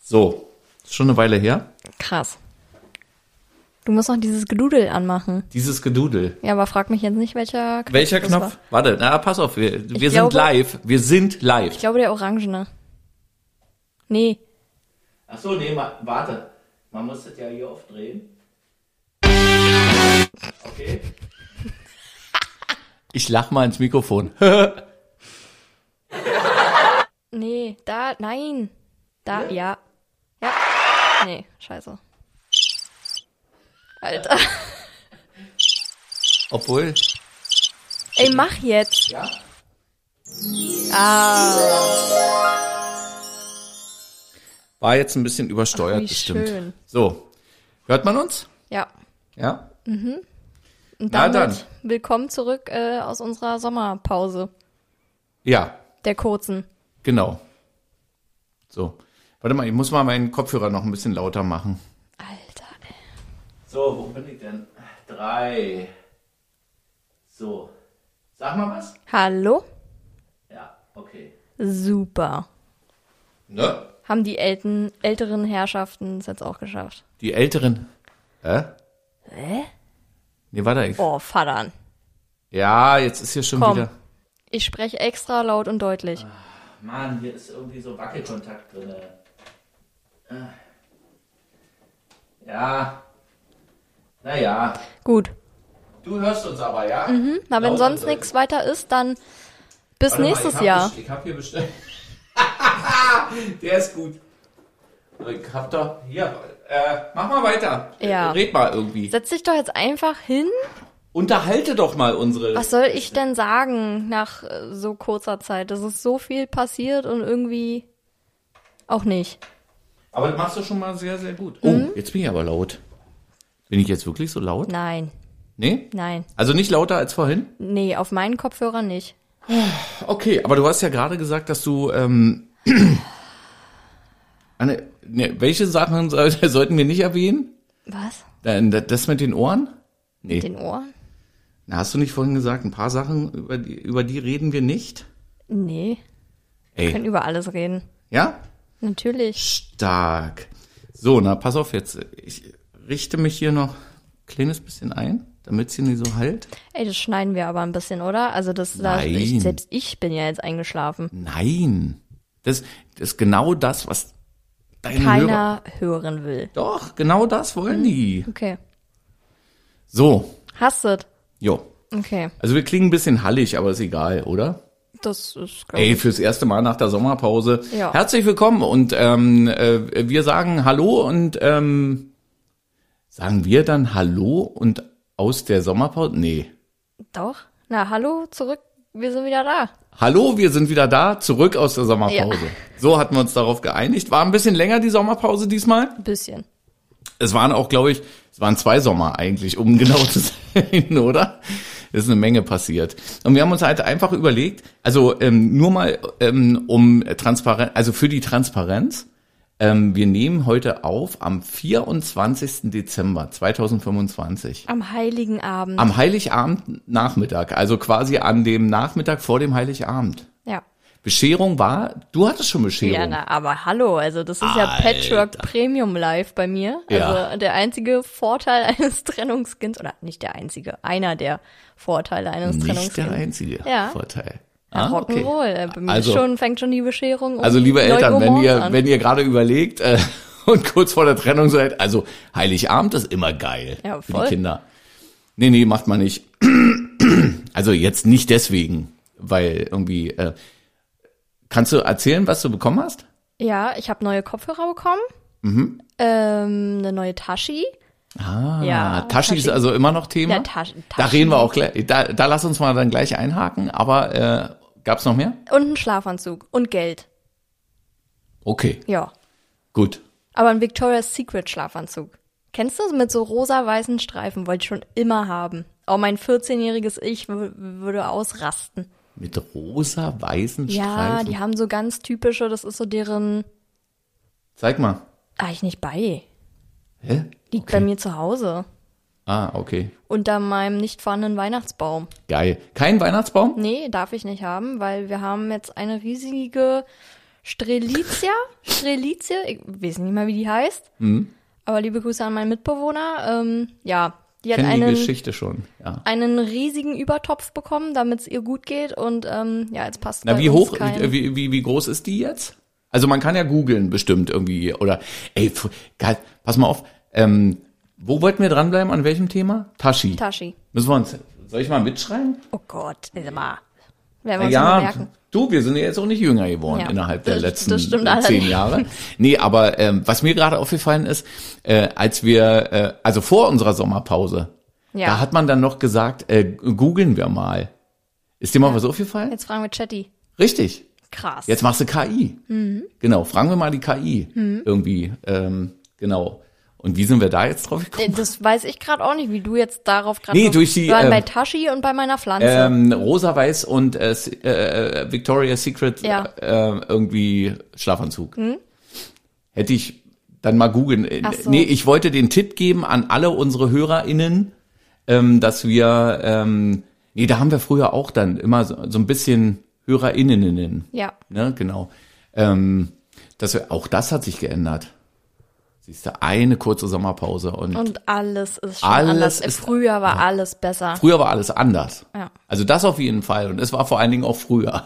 So, ist schon eine Weile her. Krass. Du musst noch dieses Gedudel anmachen. Dieses Gedudel. Ja, aber frag mich jetzt nicht, welcher Knopf. Welcher das Knopf? war. Warte, na, pass auf, wir sind glaube- live. Wir sind live. Ich glaube, der orangene. Nee. Ach so, nee, warte. Man muss das ja hier aufdrehen. Okay. Ich lach mal ins Mikrofon. Nee, da, nein. Da, ja. Ja. Nee, scheiße. Alter. Obwohl. Ey, mach jetzt. Ja. War jetzt ein bisschen übersteuert, Ach, wie bestimmt. schön. So. Hört man uns? Ja. Ja? Und Na damit dann. willkommen zurück aus unserer Sommerpause. Ja, Der kurzen. genau. So. Warte mal, ich muss mal meinen Kopfhörer noch ein bisschen lauter machen. Alter, ey. So, wo bin ich denn? 3. So. Sag mal was? Hallo? Ja, okay. Super. Ne? Haben die älteren Herrschaften es jetzt auch geschafft. Die Älteren. Hä? Nee, warte. Oh, Vater. Ja, jetzt ist hier schon Komm. wieder. Ich spreche extra laut und deutlich. Mann, hier ist irgendwie so Wackelkontakt drin. Ja. Naja. Gut. Du hörst uns aber, ja? Na, wenn Laut sonst und nichts weiter ist, dann bis Warte mal, nächstes Jahr. Ich hab hier bestellt. Der ist gut. Ich hab doch. Hier, mach mal weiter. Ja. Red mal irgendwie. Setz dich doch jetzt einfach hin. Unterhalte doch mal unsere. Was soll ich denn sagen nach so kurzer Zeit? Es ist so viel passiert und irgendwie auch nicht. Aber das machst du schon mal sehr, sehr gut. Oh, jetzt bin ich aber laut. Bin ich jetzt wirklich so laut? Nein, Nee? nein. Also nicht lauter als vorhin? Nee, auf meinen Kopfhörern nicht. Okay, aber du hast ja gerade gesagt, dass du welche Sachen sollten wir nicht erwähnen? Was? Das mit den Ohren? Nee. Den Ohren? Na, hast du nicht vorhin gesagt, ein paar Sachen, über die reden wir nicht? Nee, wir können Ey, über alles reden. ja? Natürlich. Stark. So, na, pass auf jetzt. Ich richte mich hier noch ein kleines bisschen ein, damit es hier nicht so halt. Ey, das schneiden wir aber ein bisschen, oder? Also Nein. selbst ich bin ja jetzt eingeschlafen. Nein. Das ist genau das, was deine Hörer... Keiner hören will. Doch, genau das wollen die. Okay. So, Hast du? jo. Okay. Also wir klingen ein bisschen hallig, aber ist egal, oder? Das ist, glaub Ey, ich. fürs erste Mal nach der Sommerpause. Ja. Herzlich willkommen und wir sagen Hallo und sagen wir dann Hallo und aus der Sommerpause? Nee. Doch. Na, hallo, zurück. Wir sind wieder da. Hallo, wir sind wieder da, zurück aus der Sommerpause. Ja. So hatten wir uns darauf geeinigt. War ein bisschen länger die Sommerpause diesmal. Ein bisschen. Es waren auch, glaube ich, 2 Sommer eigentlich, um genau zu sein, oder? Es ist eine Menge passiert. Und wir haben uns halt einfach überlegt, also nur mal um Transparenz, also für die Transparenz, wir nehmen heute auf am 24. Dezember 2025. Am Heiligen Abend. Am Heiligabend Nachmittag, also quasi an dem Nachmittag vor dem Heiligabend. Ja. Bescherung war, du hattest schon Bescherung. Ja, na, aber hallo, also das ist ja Alter. Patchwork Premium Live bei mir. Ja. Also der einzige Vorteil eines Trennungskinds, oder nicht der einzige, einer der Vorteile eines Nicht der Trennungskinds. einzige Ja. Vorteil. Ja, okay. Rock'n'Roll. Bei mir Also- fängt schon die Bescherung Also liebe 9 Eltern, Uhr wenn morgens an. ihr gerade überlegt und kurz vor der Trennung seid, also Heiligabend ist immer geil Ja, für voll. die Kinder. Nee, macht man nicht. Also jetzt nicht deswegen, weil irgendwie kannst du erzählen, was du bekommen hast? Ja, ich habe neue Kopfhörer bekommen. Mhm. Eine neue Taschi. Ah, Ja, Taschi ist Taschi. also immer noch Thema. Ja, Taschi. Da reden wir auch gleich. Da lass uns mal dann gleich einhaken. Aber gab's noch mehr? Und einen Schlafanzug. Und Geld. Okay, Ja. gut. Aber ein Victoria's Secret Schlafanzug. Kennst du das mit so rosa-weißen Streifen? Wollte ich schon immer haben. Auch mein 14-jähriges Ich würde ausrasten. Mit rosa-weißen Ja, Streifen. die haben so ganz typische, das ist so deren, Zeig mal. ich nicht bei. Hä? Liegt bei mir zu Hause. Ah, okay. Unter meinem nicht vorhandenen Weihnachtsbaum. Geil. Kein Weihnachtsbaum? Nee, darf ich nicht haben, weil wir haben jetzt eine riesige Strelitzia, ich weiß nicht mal, wie die heißt. Aber liebe Grüße an meinen Mitbewohner. Ja, die hat Kenn die Geschichte schon, ja. einen riesigen Übertopf bekommen, damit es ihr gut geht. Und ja, jetzt passt Na, bei wie uns hoch, kein... wie groß ist die jetzt? Also man kann ja googeln bestimmt irgendwie. Oder, geil, pass mal auf. Wo wollten wir dranbleiben? An welchem Thema? Tashi. Müssen wir uns, soll ich mal mitschreiben? Oh Gott, mal. Werden wir uns mal merken. Du, wir sind ja jetzt auch nicht jünger geworden innerhalb der letzten 10 Jahre. Nee, aber was mir gerade aufgefallen ist, als wir, also vor unserer Sommerpause, da hat man dann noch gesagt, googeln wir mal. Ist dir mal was aufgefallen? Jetzt fragen wir Chatty. Richtig. Krass. Jetzt machst du KI. Genau, fragen wir mal die KI irgendwie. Genau. Und wie sind wir da jetzt drauf gekommen? Das weiß ich gerade auch nicht, wie du jetzt darauf gerade... Nee, durch die... Wir waren bei Tashi und bei meiner Pflanze. Rosa-Weiß und Victoria's Secret irgendwie Schlafanzug. Hätte ich dann mal googeln. So. Nee, ich wollte den Tipp geben an alle unsere HörerInnen, dass wir... da haben wir früher auch dann immer so ein bisschen HörerInnen. Ja. Ne, genau. Auch das hat sich geändert. Siehst du, eine kurze Sommerpause und alles ist schon anders. Früher war alles besser. Früher war alles anders. Ja. Also das auf jeden Fall. Und es war vor allen Dingen auch früher.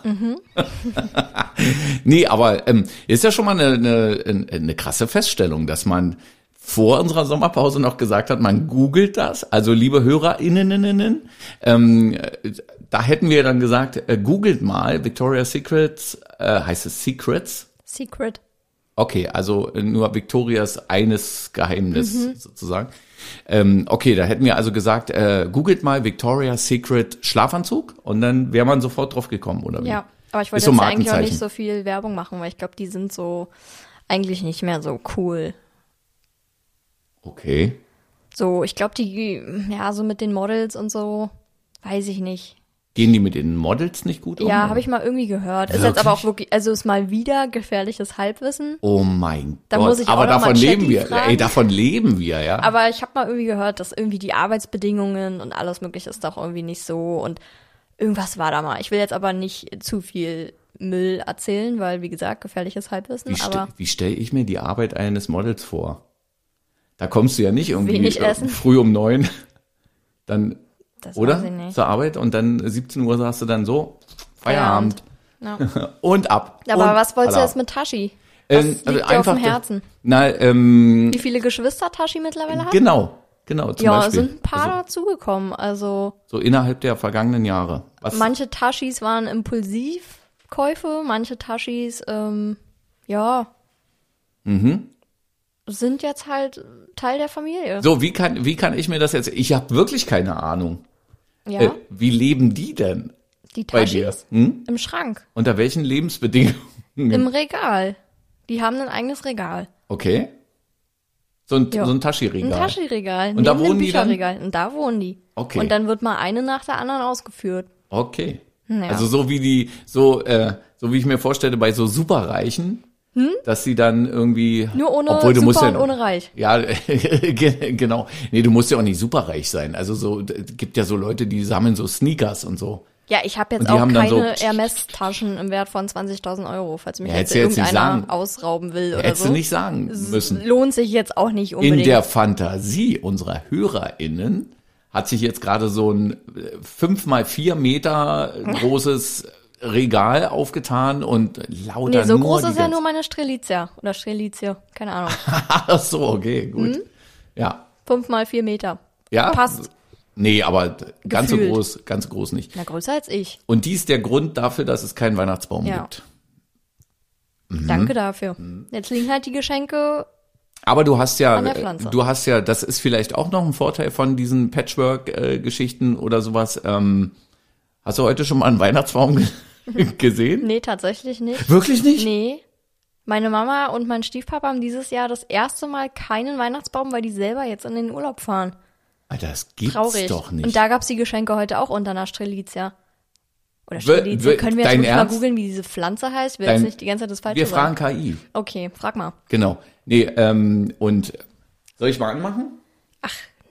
Nee, aber ist ja schon mal eine krasse Feststellung, dass man vor unserer Sommerpause noch gesagt hat, man googelt das. Also liebe HörerInnen, da hätten wir dann gesagt, googelt mal Victoria's Secrets, heißt es Secrets? Secret. Okay, also nur Victorias eines Geheimnis sozusagen. Okay, da hätten wir also gesagt, googelt mal Victoria's Secret Schlafanzug und dann wäre man sofort drauf gekommen, oder wie? Ja, aber ich wollte so jetzt eigentlich auch Markenzeichen. nicht so viel Werbung machen, weil ich glaube, die sind so eigentlich nicht mehr so cool. Okay. So, ich glaube, die, ja, so mit den Models und so, weiß ich nicht. Gehen die mit den Models nicht gut um? Ja, habe ich mal irgendwie gehört. Ist jetzt aber auch wirklich, also ist mal wieder gefährliches Halbwissen. Oh mein Da Gott, muss ich auch aber noch mal davon leben Chatty wir. fragen. Ey, davon leben wir, ja. Aber ich habe mal irgendwie gehört, dass irgendwie die Arbeitsbedingungen und alles mögliche ist doch irgendwie nicht so und irgendwas war da mal. Ich will jetzt aber nicht zu viel Müll erzählen, weil, wie gesagt, gefährliches Halbwissen. Wie stelle ich mir die Arbeit eines Models vor? Da kommst du ja nicht irgendwie Wenig essen. früh um 9, dann, das oder? weiß ich nicht. Zur Arbeit und dann 17 Uhr sagst du dann so, Feierabend. Ja. Und ab. Aber und was wolltest du Alarm. jetzt mit Tashi? Was liegt dir auf dem Herzen? Wie viele Geschwister Tashi mittlerweile hat? Genau, zum Beispiel. Ja, sind ein paar dazugekommen, also. So innerhalb der vergangenen Jahre. Manche Tashis waren Impulsivkäufe, manche Tashis, sind jetzt halt Teil der Familie. So, wie kann ich mir das jetzt, ich habe wirklich keine Ahnung. Ja, Wie leben die denn die bei dir? Tashis im Schrank, Unter welchen Lebensbedingungen? im Regal. Die haben ein eigenes Regal. Okay. So ein Tashi-Regal. Ein Tashi-Regal. Und da neben dem wohnen die dann? Bücherregal. Und da wohnen die. Okay. Und dann wird mal eine nach der anderen ausgeführt. Okay. Ja. Also so wie ich mir vorstelle bei so Superreichen, dass sie dann irgendwie Nur ohne obwohl du super musst ja, und ohne reich. Ja, genau. Nee, du musst ja auch nicht superreich sein. Also so gibt ja so Leute, die sammeln so Sneakers und so. Ja, ich habe jetzt Und die auch haben dann keine so- Hermes-Taschen im Wert von 20.000 Euro, falls mich Ja, jetzt hättest du jetzt nicht irgendeiner sagen. ausrauben will oder Hättest so. du nicht sagen müssen. Lohnt sich jetzt auch nicht In unbedingt. der Fantasie unserer HörerInnen hat sich jetzt gerade so ein 5x4 Meter großes Regal aufgetan und lauter Nee, so nur groß die ist ja ganze- nur meine Strelitzia. Oder Strelizie, keine Ahnung. Ach so, okay, gut. Ja. 5 mal 4 Meter. Ja? Passt. Nee, aber ganz so Gefühlt. groß nicht. Na, größer als ich. Und die ist der Grund dafür, dass es keinen Weihnachtsbaum Ja. gibt. Danke dafür. Jetzt liegen halt die Geschenke. Aber du hast An der Pflanze. das ist vielleicht auch noch ein Vorteil von diesen Patchwork-Geschichten oder sowas. Hast du heute schon mal einen Weihnachtsbaum gesehen? Nee, tatsächlich nicht. Wirklich nicht? Nee. Meine Mama und mein Stiefpapa haben dieses Jahr das erste Mal keinen Weihnachtsbaum, weil die selber jetzt in den Urlaub fahren. Alter, das gibt's Traurig. doch nicht. Und da gab's die Geschenke heute auch unter einer Strelitzia. Oder Strelitzia. Können wir jetzt dein wirklich mal Ernst? googeln, wie diese Pflanze heißt? Ich will jetzt nicht die ganze Zeit das Falsche Wir sagen. fragen KI. Okay, frag mal. Genau. Nee, und soll ich mal anmachen?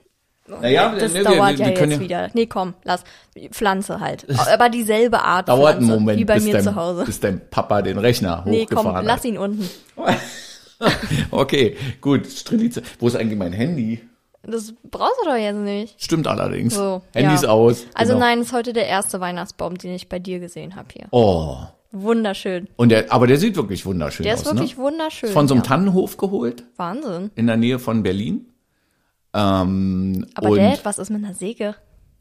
Naja, das wir dauert ja können jetzt wieder. Nee, komm, lass. Pflanze halt. Aber dieselbe Art Dauert Pflanze, einen Moment, wie bei mir zu Hause. bis dein Papa den Rechner Nee, hochgefahren komm, lass hat. ihn unten. Okay, gut. Strelice. Wo ist eigentlich mein Handy? Das brauchst du doch jetzt nicht. Stimmt allerdings. So, Handy ist ja. aus. Also genau. nein, ist heute der erste Weihnachtsbaum, den ich bei dir gesehen habe hier. Oh. Wunderschön. Und aber der sieht wirklich wunderschön Der aus, ist wirklich ne? wunderschön. Ist von so einem ja. Tannenhof geholt, Wahnsinn. in der Nähe von Berlin. Aber und Dad, was ist mit einer Säge?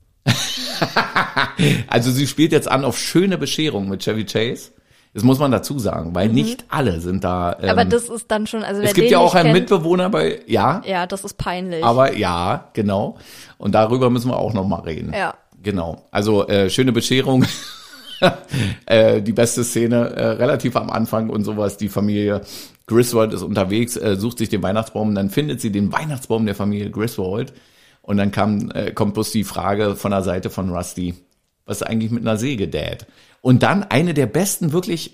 also sie spielt jetzt an auf schöne Bescherung mit Chevy Chase. Das muss man dazu sagen, weil nicht alle sind da. Aber das ist dann schon, also wer es gibt den ja auch nicht einen kennt, Mitbewohner bei, ja, ja, das ist peinlich. aber ja, genau. Und darüber müssen wir auch noch mal reden. Ja. Genau. Also schöne Bescherung. Die beste Szene relativ am Anfang und sowas. Die Familie Griswold ist unterwegs, sucht sich den Weihnachtsbaum und dann findet sie den Weihnachtsbaum der Familie Griswold. Und dann kommt bloß die Frage von der Seite von Rusty, was ist eigentlich mit einer Säge, Dad? Und dann eine der besten,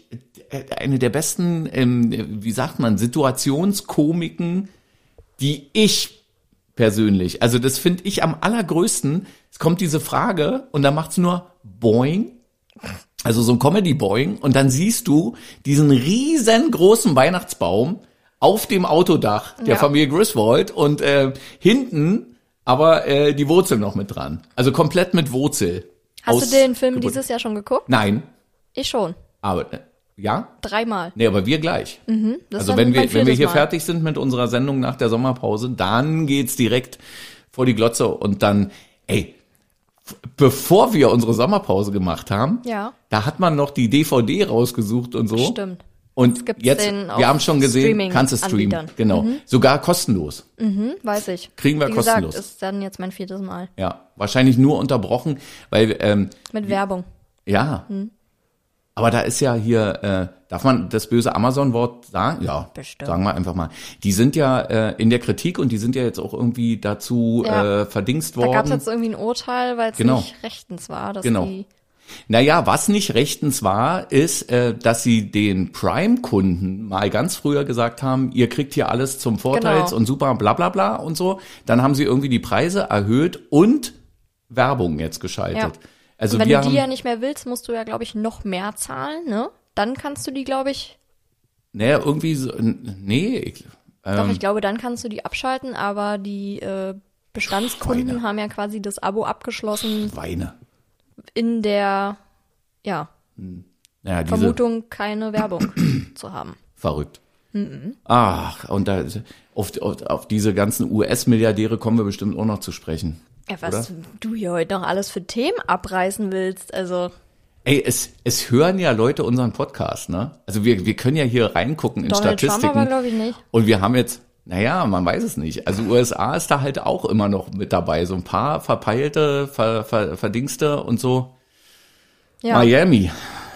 wie sagt man, Situationskomiken, die ich persönlich, also das finde ich am allergrößten. Es kommt diese Frage und dann macht's nur Boing. Also so ein Comedy-Boing und dann siehst du diesen riesengroßen Weihnachtsbaum auf dem Autodach der Familie Griswold und hinten aber die Wurzel noch mit dran. Also komplett mit Wurzel. Hast du den Film dieses Jahr schon geguckt? Nein, Ich schon. aber ja? 3-mal. Nee, aber wir gleich. Das Also ist dann wenn mein wir viertes hier Mal. fertig sind mit unserer Sendung nach der Sommerpause, dann geht's direkt vor die Glotze und dann, bevor wir unsere Sommerpause gemacht haben, Ja. da hat man noch die DVD rausgesucht und so. Stimmt. Und gibt's jetzt, den auf wir haben schon gesehen, kannst du streamen. Streaming-Anbietern. Genau. Sogar kostenlos. Weiß ich. Kriegen wir Wie kostenlos. gesagt, ist dann jetzt mein 4. Mal. Ja. Wahrscheinlich nur unterbrochen, weil, Mit Werbung. ja. Aber da ist ja hier, darf man das böse Amazon-Wort sagen? Ja, Bestimmt. sagen wir einfach mal. Die sind ja in der Kritik und die sind ja jetzt auch irgendwie dazu verdingst Da gab es worden. jetzt irgendwie ein Urteil, weil es Genau. nicht rechtens war, dass Genau. die. Naja, was nicht rechtens war, ist, dass sie den Prime-Kunden mal ganz früher gesagt haben, ihr kriegt hier alles zum Vorteils Genau. und super bla bla bla und so. Dann haben sie irgendwie die Preise erhöht und Werbung jetzt geschaltet. Ja. Also Und wenn wir du die haben, ja nicht mehr willst, musst du ja, glaube ich, noch mehr zahlen, ne? Dann kannst du die, glaube ich, naja, irgendwie so, nee, doch, ich glaube, dann kannst du die abschalten, aber die Bestandskunden Weine. haben ja quasi das Abo abgeschlossen Weine. in der, ja, Naja, diese Vermutung, keine Werbung zu haben. verrückt. Ach, und da auf diese ganzen US-Milliardäre kommen wir bestimmt auch noch zu sprechen. Ja, was du hier heute noch alles für Themen abreißen willst, also. Ey, es hören ja Leute unseren Podcast, ne? Also wir können ja hier reingucken in Donald Trump Statistiken. aber, glaube ich, nicht. Und wir haben jetzt, naja, man weiß es nicht. Also USA ist da halt auch immer noch mit dabei. So ein paar verpeilte, Verdingste und so. Ja. Miami.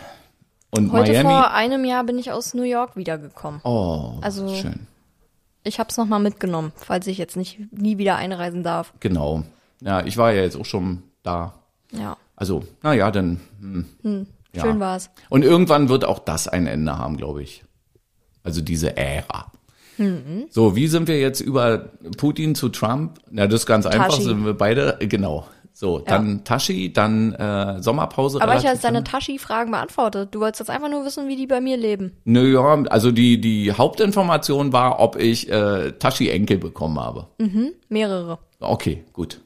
Und Heute Miami. vor einem Jahr bin ich aus New York wiedergekommen. Oh, Also- schön. Ich habe es nochmal mitgenommen, falls ich jetzt nie wieder einreisen darf. Genau. Ja, ich war ja jetzt auch schon da. Ja, Also, naja, dann. Ja. schön war's. Und irgendwann wird auch das ein Ende haben, glaube ich. Also diese Ära. So, wie sind wir jetzt über Putin zu Trump? Na, das ist ganz einfach, Tashi. sind wir beide, genau. So, dann Tashi, dann Sommerpause. Aber ich relativ habe deine lange. Tashi-Fragen beantwortet. Du wolltest jetzt einfach nur wissen, wie die bei mir leben. Naja, also die Hauptinformation war, ob ich Tashi-Enkel bekommen habe. Mehrere. Okay, gut.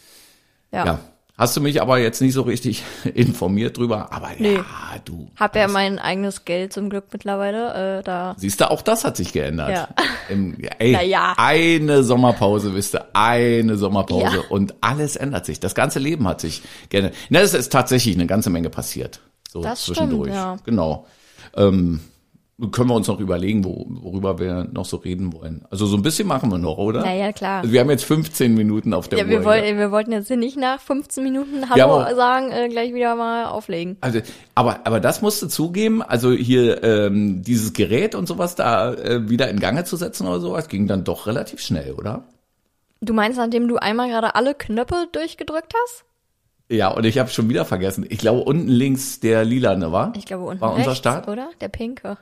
Ja. Ja. Hast du mich aber jetzt nicht so richtig informiert drüber, aber Nee. ja, du. Hab ja mein eigenes Geld zum Glück mittlerweile. Da. Siehst du, auch das hat sich geändert. Ja. Ey, Naja. eine Sommerpause, wisst ihr, eine Sommerpause Ja. und alles ändert sich. Das ganze Leben hat sich geändert. Na, es ist tatsächlich eine ganze Menge passiert. So Das zwischendurch. stimmt, ja. Genau. Können wir uns noch überlegen, worüber wir noch so reden wollen. Also so ein bisschen machen wir noch, oder? Naja, klar. Also wir haben jetzt 15 Minuten auf der Ja, Uhr. wir wollten jetzt hier nicht nach 15 Minuten Ja, Hallo aber- sagen, gleich wieder mal auflegen. Also, aber das musst du zugeben, also hier dieses Gerät und sowas da wieder in Gange zu setzen oder sowas, ging dann doch relativ schnell, oder? Du meinst, nachdem du einmal gerade alle Knöpfe durchgedrückt hast? Ja, und ich habe schon wieder vergessen. Ich glaube, unten links der lilane, war? Ich glaube unten War unser rechts, Start? oder? Der pinke.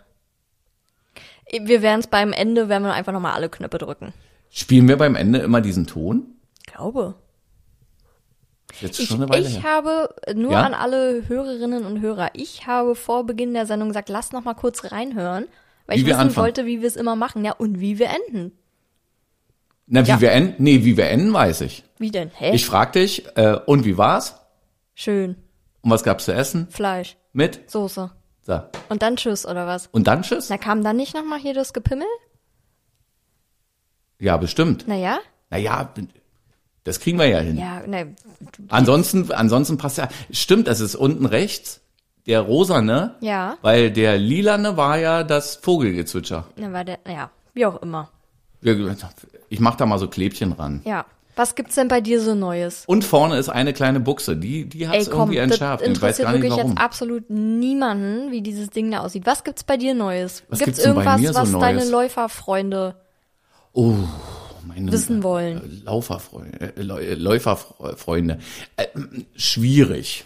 Wir werden es werden wir einfach nochmal alle Knöpfe drücken. Spielen wir beim Ende immer diesen Ton? Glaube. Jetzt schon eine Weile Ich her. habe, nur Ja? an alle Hörerinnen und Hörer, ich habe vor Beginn der Sendung gesagt, lass noch mal kurz reinhören, weil Wie ich wir wissen anfangen. wollte, wie wir es immer machen. Ja, und wie wir enden. Na, wie Ja. wir enden? Nee, wie wir enden, weiß ich. Wie denn? Hä? Ich frag dich, und wie war's? Schön. Und was gab's zu essen? Fleisch, Mit? Soße. So. Und dann tschüss, oder was? Und dann tschüss? Na, kam dann nicht noch mal hier das Gepimmel? Ja, bestimmt. Naja? Naja, das kriegen wir ja hin. Ja, ne, Ansonsten passt ja. Stimmt, das ist unten rechts, der rosane, ja. weil der lilane war ja das Vogelgezwitscher. Dann war der, naja, wie auch immer. Ich mach da mal so Klebchen ran. Ja. Was gibt's denn bei dir so Neues? Und vorne ist eine kleine Buchse, die hat's Ey, komm, irgendwie das entschärft. Ich weiß interessiert gar nicht wirklich warum. jetzt absolut niemanden, wie dieses Ding da aussieht. Was gibt's bei dir Neues? Was Gibt's gibt's denn bei irgendwas, mir so was deine Neues? Läuferfreunde Meine wissen wollen? Läuferfreunde. Schwierig.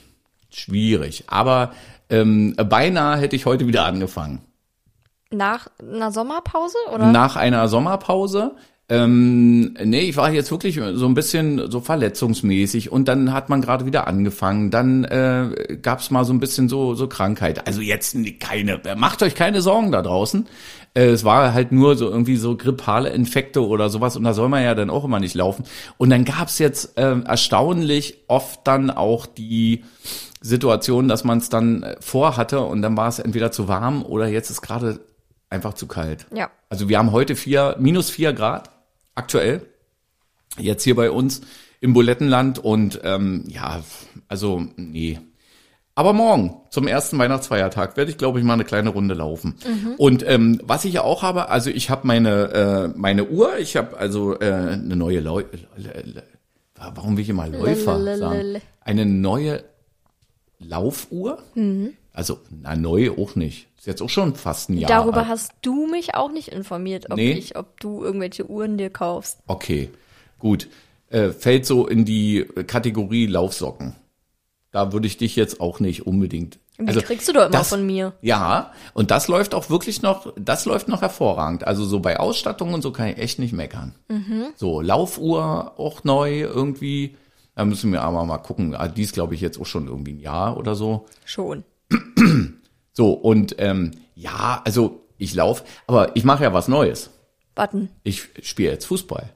Aber beinahe hätte ich heute wieder angefangen. Nach einer Sommerpause, oder? Nach einer Sommerpause. Nee, ich war jetzt wirklich so ein bisschen so verletzungsmäßig und dann hat man gerade wieder angefangen. Dann gab's mal so ein bisschen so Krankheit. Also jetzt macht euch keine Sorgen da draußen. Es war halt nur so irgendwie so grippale Infekte oder sowas und da soll man ja dann auch immer nicht laufen. Und dann gab's jetzt erstaunlich oft dann auch die Situation, dass man es dann vorhatte und dann war es entweder zu warm oder jetzt ist gerade einfach zu kalt. Ja. Also wir haben heute minus 4 Grad aktuell, jetzt hier bei uns im Bulettenland und ja, also nee. Aber morgen, zum ersten Weihnachtsfeiertag, werde ich, glaube ich, mal eine kleine Runde laufen. Und was ich ja auch habe, also ich habe meine Uhr, ich habe also eine neue warum will ich immer Läufer sagen? Eine neue Laufuhr? Also, na, neu auch nicht. Ist jetzt auch schon fast ein Jahr Darüber alt. hast du mich auch nicht informiert, ob du irgendwelche Uhren dir kaufst. Okay, gut. Fällt so in die Kategorie Laufsocken. Da würde ich dich jetzt auch nicht unbedingt. Die kriegst du doch immer von mir. Ja, und das läuft auch wirklich noch, das läuft noch hervorragend. Also so bei Ausstattung und so kann ich echt nicht meckern. So, Laufuhr auch neu irgendwie. Da müssen wir aber mal gucken. Die ist, glaube ich, jetzt auch schon irgendwie ein Jahr oder so. Schon. So, und ja, also ich laufe, aber ich mache ja was Neues. Warten. Ich spiele jetzt Fußball.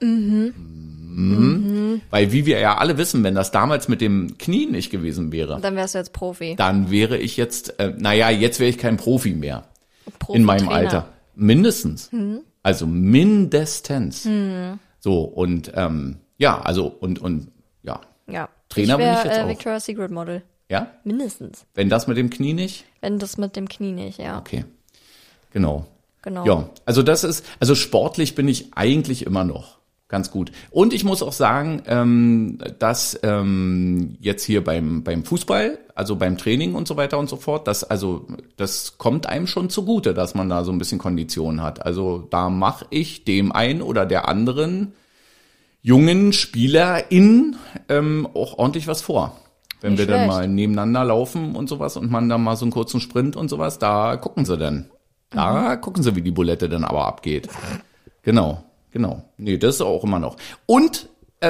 Weil wie wir ja alle wissen, wenn das damals mit dem Knie nicht gewesen wäre, Dann wärst du jetzt Profi. dann wäre ich jetzt, jetzt wäre ich kein Profi mehr Profi in meinem Trainer. Alter. Mindestens. Also mindestens. So, und ja, also und ja. Ja. Trainer bin ich wär, jetzt auch. Victoria's Secret Model. Ja? Mindestens. Wenn das mit dem Knie nicht? Wenn das mit dem Knie nicht, ja. Okay. Genau. Genau. Ja, also sportlich bin ich eigentlich immer noch ganz gut. Und ich muss auch sagen, dass jetzt hier beim Fußball, also beim Training und so weiter und so fort, das kommt einem schon zugute, dass man da so ein bisschen Kondition hat. Also da mache ich dem einen oder der anderen jungen Spielerin auch ordentlich was vor. Wenn Nicht wir dann schlecht. mal nebeneinander laufen und sowas und man dann mal so einen kurzen Sprint und sowas, da gucken sie dann. Da gucken sie, wie die Bulette dann aber abgeht. Genau. Nee, das ist auch immer noch. Und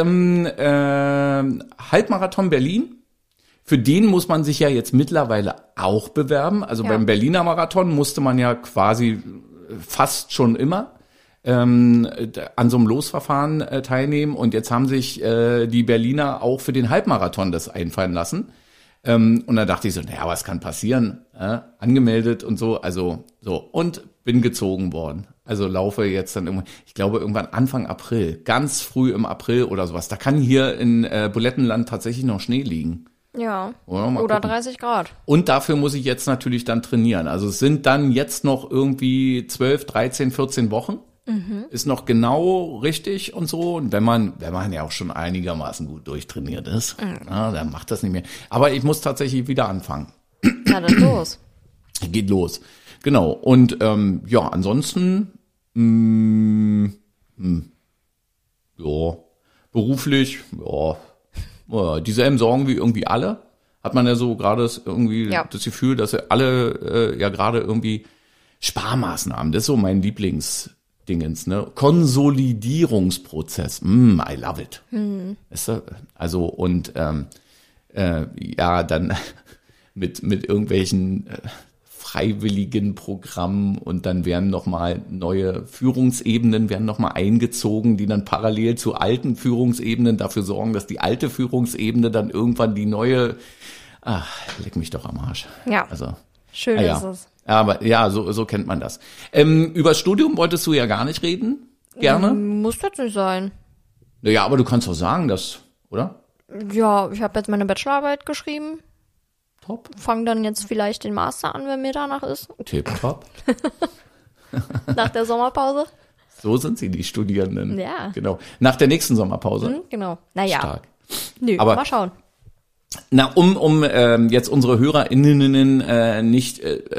Halbmarathon Berlin, für den muss man sich ja jetzt mittlerweile auch bewerben. Also Ja. beim Berliner Marathon musste man ja quasi fast schon immer an so einem Losverfahren teilnehmen. Und jetzt haben sich die Berliner auch für den Halbmarathon das einfallen lassen. Und da dachte ich so, naja, was kann passieren? Angemeldet und so, also so. Und bin gezogen worden. Also laufe jetzt dann irgendwann, ich glaube irgendwann Anfang April, ganz früh im April oder sowas. Da kann hier in Bulettenland tatsächlich noch Schnee liegen. Ja. Wollen wir mal Oder gucken. 30 Grad. Und dafür muss ich jetzt natürlich dann trainieren. Also es sind dann jetzt noch irgendwie 12, 13, 14 Wochen. Ist noch genau richtig und so. Und wenn man ja auch schon einigermaßen gut durchtrainiert ist, dann macht das nicht mehr. Aber ich muss tatsächlich wieder anfangen. Na dann los. Geht los. Genau. Und ja, ansonsten ja, beruflich, ja, dieselben Sorgen wie irgendwie alle. Hat man ja so gerade irgendwie Ja. das Gefühl, dass wir alle ja gerade irgendwie Sparmaßnahmen, das ist so mein Lieblingsdingens, ne? Konsolidierungsprozess. I love it. Weißt du? Also und ja, dann mit irgendwelchen freiwilligen Programmen und dann werden nochmal neue Führungsebenen werden nochmal eingezogen, die dann parallel zu alten Führungsebenen dafür sorgen, dass die alte Führungsebene dann irgendwann die neue, leck mich doch am Arsch. Ja, also, schön ja. ist es. Aber ja, so kennt man das. Über Studium wolltest du ja gar nicht reden, gerne? Muss jetzt nicht sein. Naja, aber du kannst doch sagen, dass, oder? Ja, ich habe jetzt meine Bachelorarbeit geschrieben. Top. Fange dann jetzt vielleicht den Master an, wenn mir danach ist. Tipptopp. Nach der Sommerpause. So sind sie, die Studierenden. Ja. Genau. Nach der nächsten Sommerpause. Genau. Naja. Stark. Nö, Aber- mal schauen. Na, um jetzt unsere HörerInnen nicht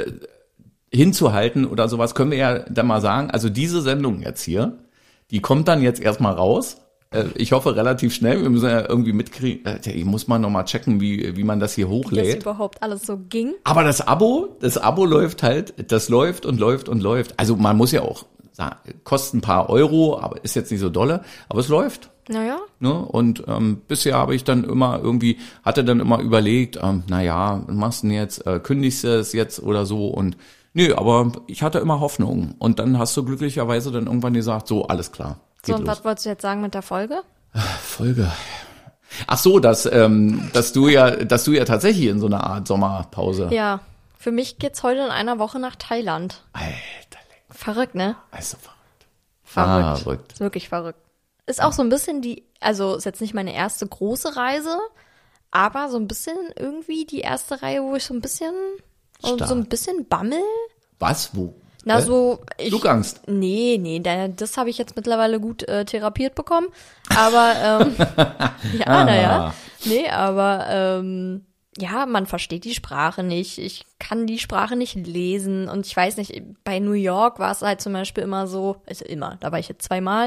hinzuhalten oder sowas, können wir ja dann mal sagen, also diese Sendung jetzt hier, die kommt dann jetzt erstmal raus. Ich hoffe relativ schnell, wir müssen ja irgendwie mitkriegen, ich muss mal nochmal checken, wie man das hier Wie das hochlädt. überhaupt alles so ging. Aber das Abo läuft halt, das läuft und läuft und läuft. Also man muss ja auch sagen, kostet ein paar Euro, aber ist jetzt nicht so dolle, aber es läuft. Naja. Ne? Und bisher habe ich dann immer hatte dann immer überlegt, naja, was machst du denn jetzt, kündigst du es jetzt oder so und nö, aber ich hatte immer Hoffnung. Und dann hast du glücklicherweise dann irgendwann gesagt, so, alles klar. So, geht und los. was wolltest du jetzt sagen mit der Folge? Folge. Ach so, dass du ja tatsächlich in so einer Art Sommerpause. Ja, für mich geht's heute in einer Woche nach Thailand. Alter, Verrückt, ne? also verrückt. Verrückt. Ist wirklich verrückt. Ist auch so ein bisschen also ist jetzt nicht meine erste große Reise, aber so ein bisschen irgendwie die erste Reihe, wo ich so ein bisschen bammel. Was? Wo? Na, so. Flugangst. Nee, das habe ich jetzt mittlerweile gut therapiert bekommen. Aber, ja, naja. Nee, aber, ja, man versteht die Sprache nicht. Ich kann die Sprache nicht lesen. Und ich weiß nicht, bei New York war es halt zum Beispiel immer so, also immer, da war ich jetzt 2-mal,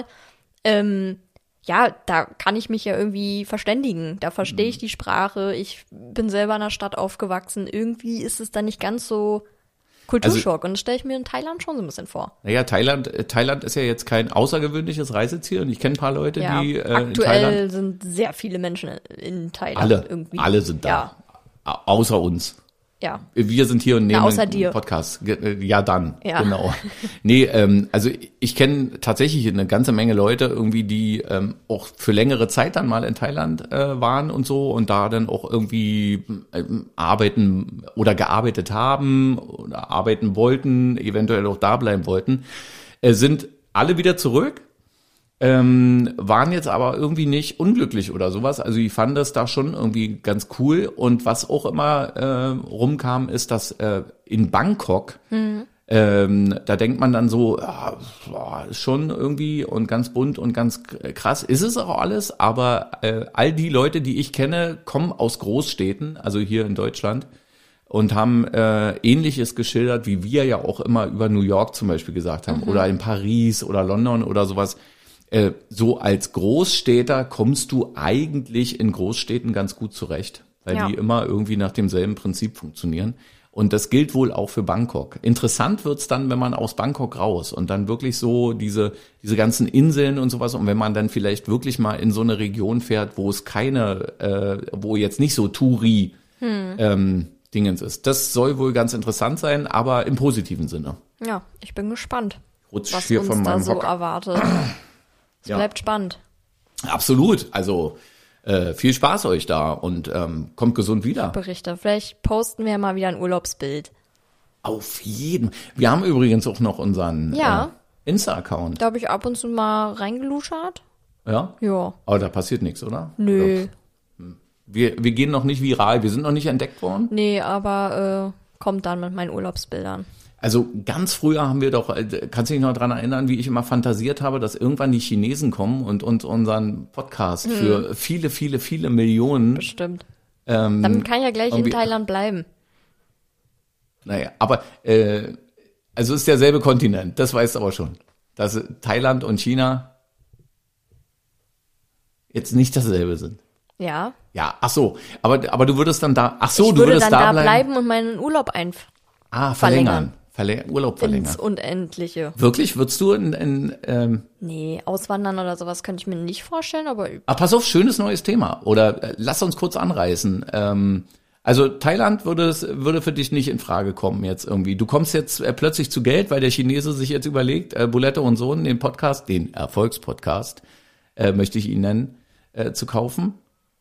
ja, da kann ich mich ja irgendwie verständigen. Da verstehe ich die Sprache. Ich bin selber in der Stadt aufgewachsen. Irgendwie ist es dann nicht ganz so Kulturschock. Und das stelle ich mir in Thailand schon so ein bisschen vor. Naja, Thailand ist ja jetzt kein außergewöhnliches Reiseziel und ich kenne ein paar Leute, Ja, die in Thailand. aktuell sind sehr viele Menschen in Thailand irgendwie. Alle sind da. Außer uns. Ja. Wir sind hier und nehmen außer einen dir. Podcast. Ja, dann. Ja. Genau. Nee, also ich kenne tatsächlich eine ganze Menge Leute irgendwie, die auch für längere Zeit dann mal in Thailand waren und so und da dann auch irgendwie arbeiten oder gearbeitet haben oder arbeiten wollten, eventuell auch da bleiben wollten, sind alle wieder zurück. Waren jetzt aber irgendwie nicht unglücklich oder sowas. Also ich fand das da schon irgendwie ganz cool. Und was auch immer rumkam, ist, dass in Bangkok, da denkt man dann so, ja, ist schon irgendwie und ganz bunt und ganz krass. Ist es auch alles, aber all die Leute, die ich kenne, kommen aus Großstädten, also hier in Deutschland, und haben Ähnliches geschildert, wie wir ja auch immer über New York zum Beispiel gesagt haben, oder in Paris oder London oder sowas. So als Großstädter kommst du eigentlich in Großstädten ganz gut zurecht, weil die immer irgendwie nach demselben Prinzip funktionieren. Und das gilt wohl auch für Bangkok. Interessant wird's dann, wenn man aus Bangkok raus und dann wirklich so diese ganzen Inseln und sowas und wenn man dann vielleicht wirklich mal in so eine Region fährt, wo es wo jetzt nicht so Touri Dingens ist. Das soll wohl ganz interessant sein, aber im positiven Sinne. Ja, ich bin gespannt, Rutsch was hier uns von da meinem so Hocker. erwartet. Es bleibt spannend. Absolut. Also viel Spaß euch da und kommt gesund wieder. Berichte. Vielleicht posten wir mal wieder ein Urlaubsbild. Auf jeden. Wir haben übrigens auch noch unseren Ja. Insta-Account. Da habe ich ab und zu mal reingeluschert. Ja? Ja. Aber da passiert nichts, oder? Nö. Wir gehen noch nicht viral. Wir sind noch nicht entdeckt worden. Nee, aber kommt dann mit meinen Urlaubsbildern. Also ganz früher haben wir doch, kannst du dich noch dran erinnern, wie ich immer fantasiert habe, dass irgendwann die Chinesen kommen und uns unseren Podcast für viele, viele, viele Millionen. Bestimmt. Dann kann ich ja gleich in irgendwie- Thailand bleiben. Naja, aber also ist derselbe Kontinent, das weißt du aber schon. Dass Thailand und China jetzt nicht dasselbe sind. Ja. Ja, ach so, aber du würdest dann da, ach so, Ich du würde würdest dann da da bleiben und meinen Urlaub verlängern. Urlaub verlängern. Ins Unendliche. Wirklich? Würdest du Nee, auswandern oder sowas könnte ich mir nicht vorstellen, aber pass auf, schönes neues Thema. Oder lass uns kurz anreißen. Also Thailand würde für dich nicht in Frage kommen jetzt irgendwie. Du kommst jetzt plötzlich zu Geld, weil der Chinese sich jetzt überlegt, Bulette und Sohn, den Erfolgspodcast, möchte ich ihn nennen, zu kaufen.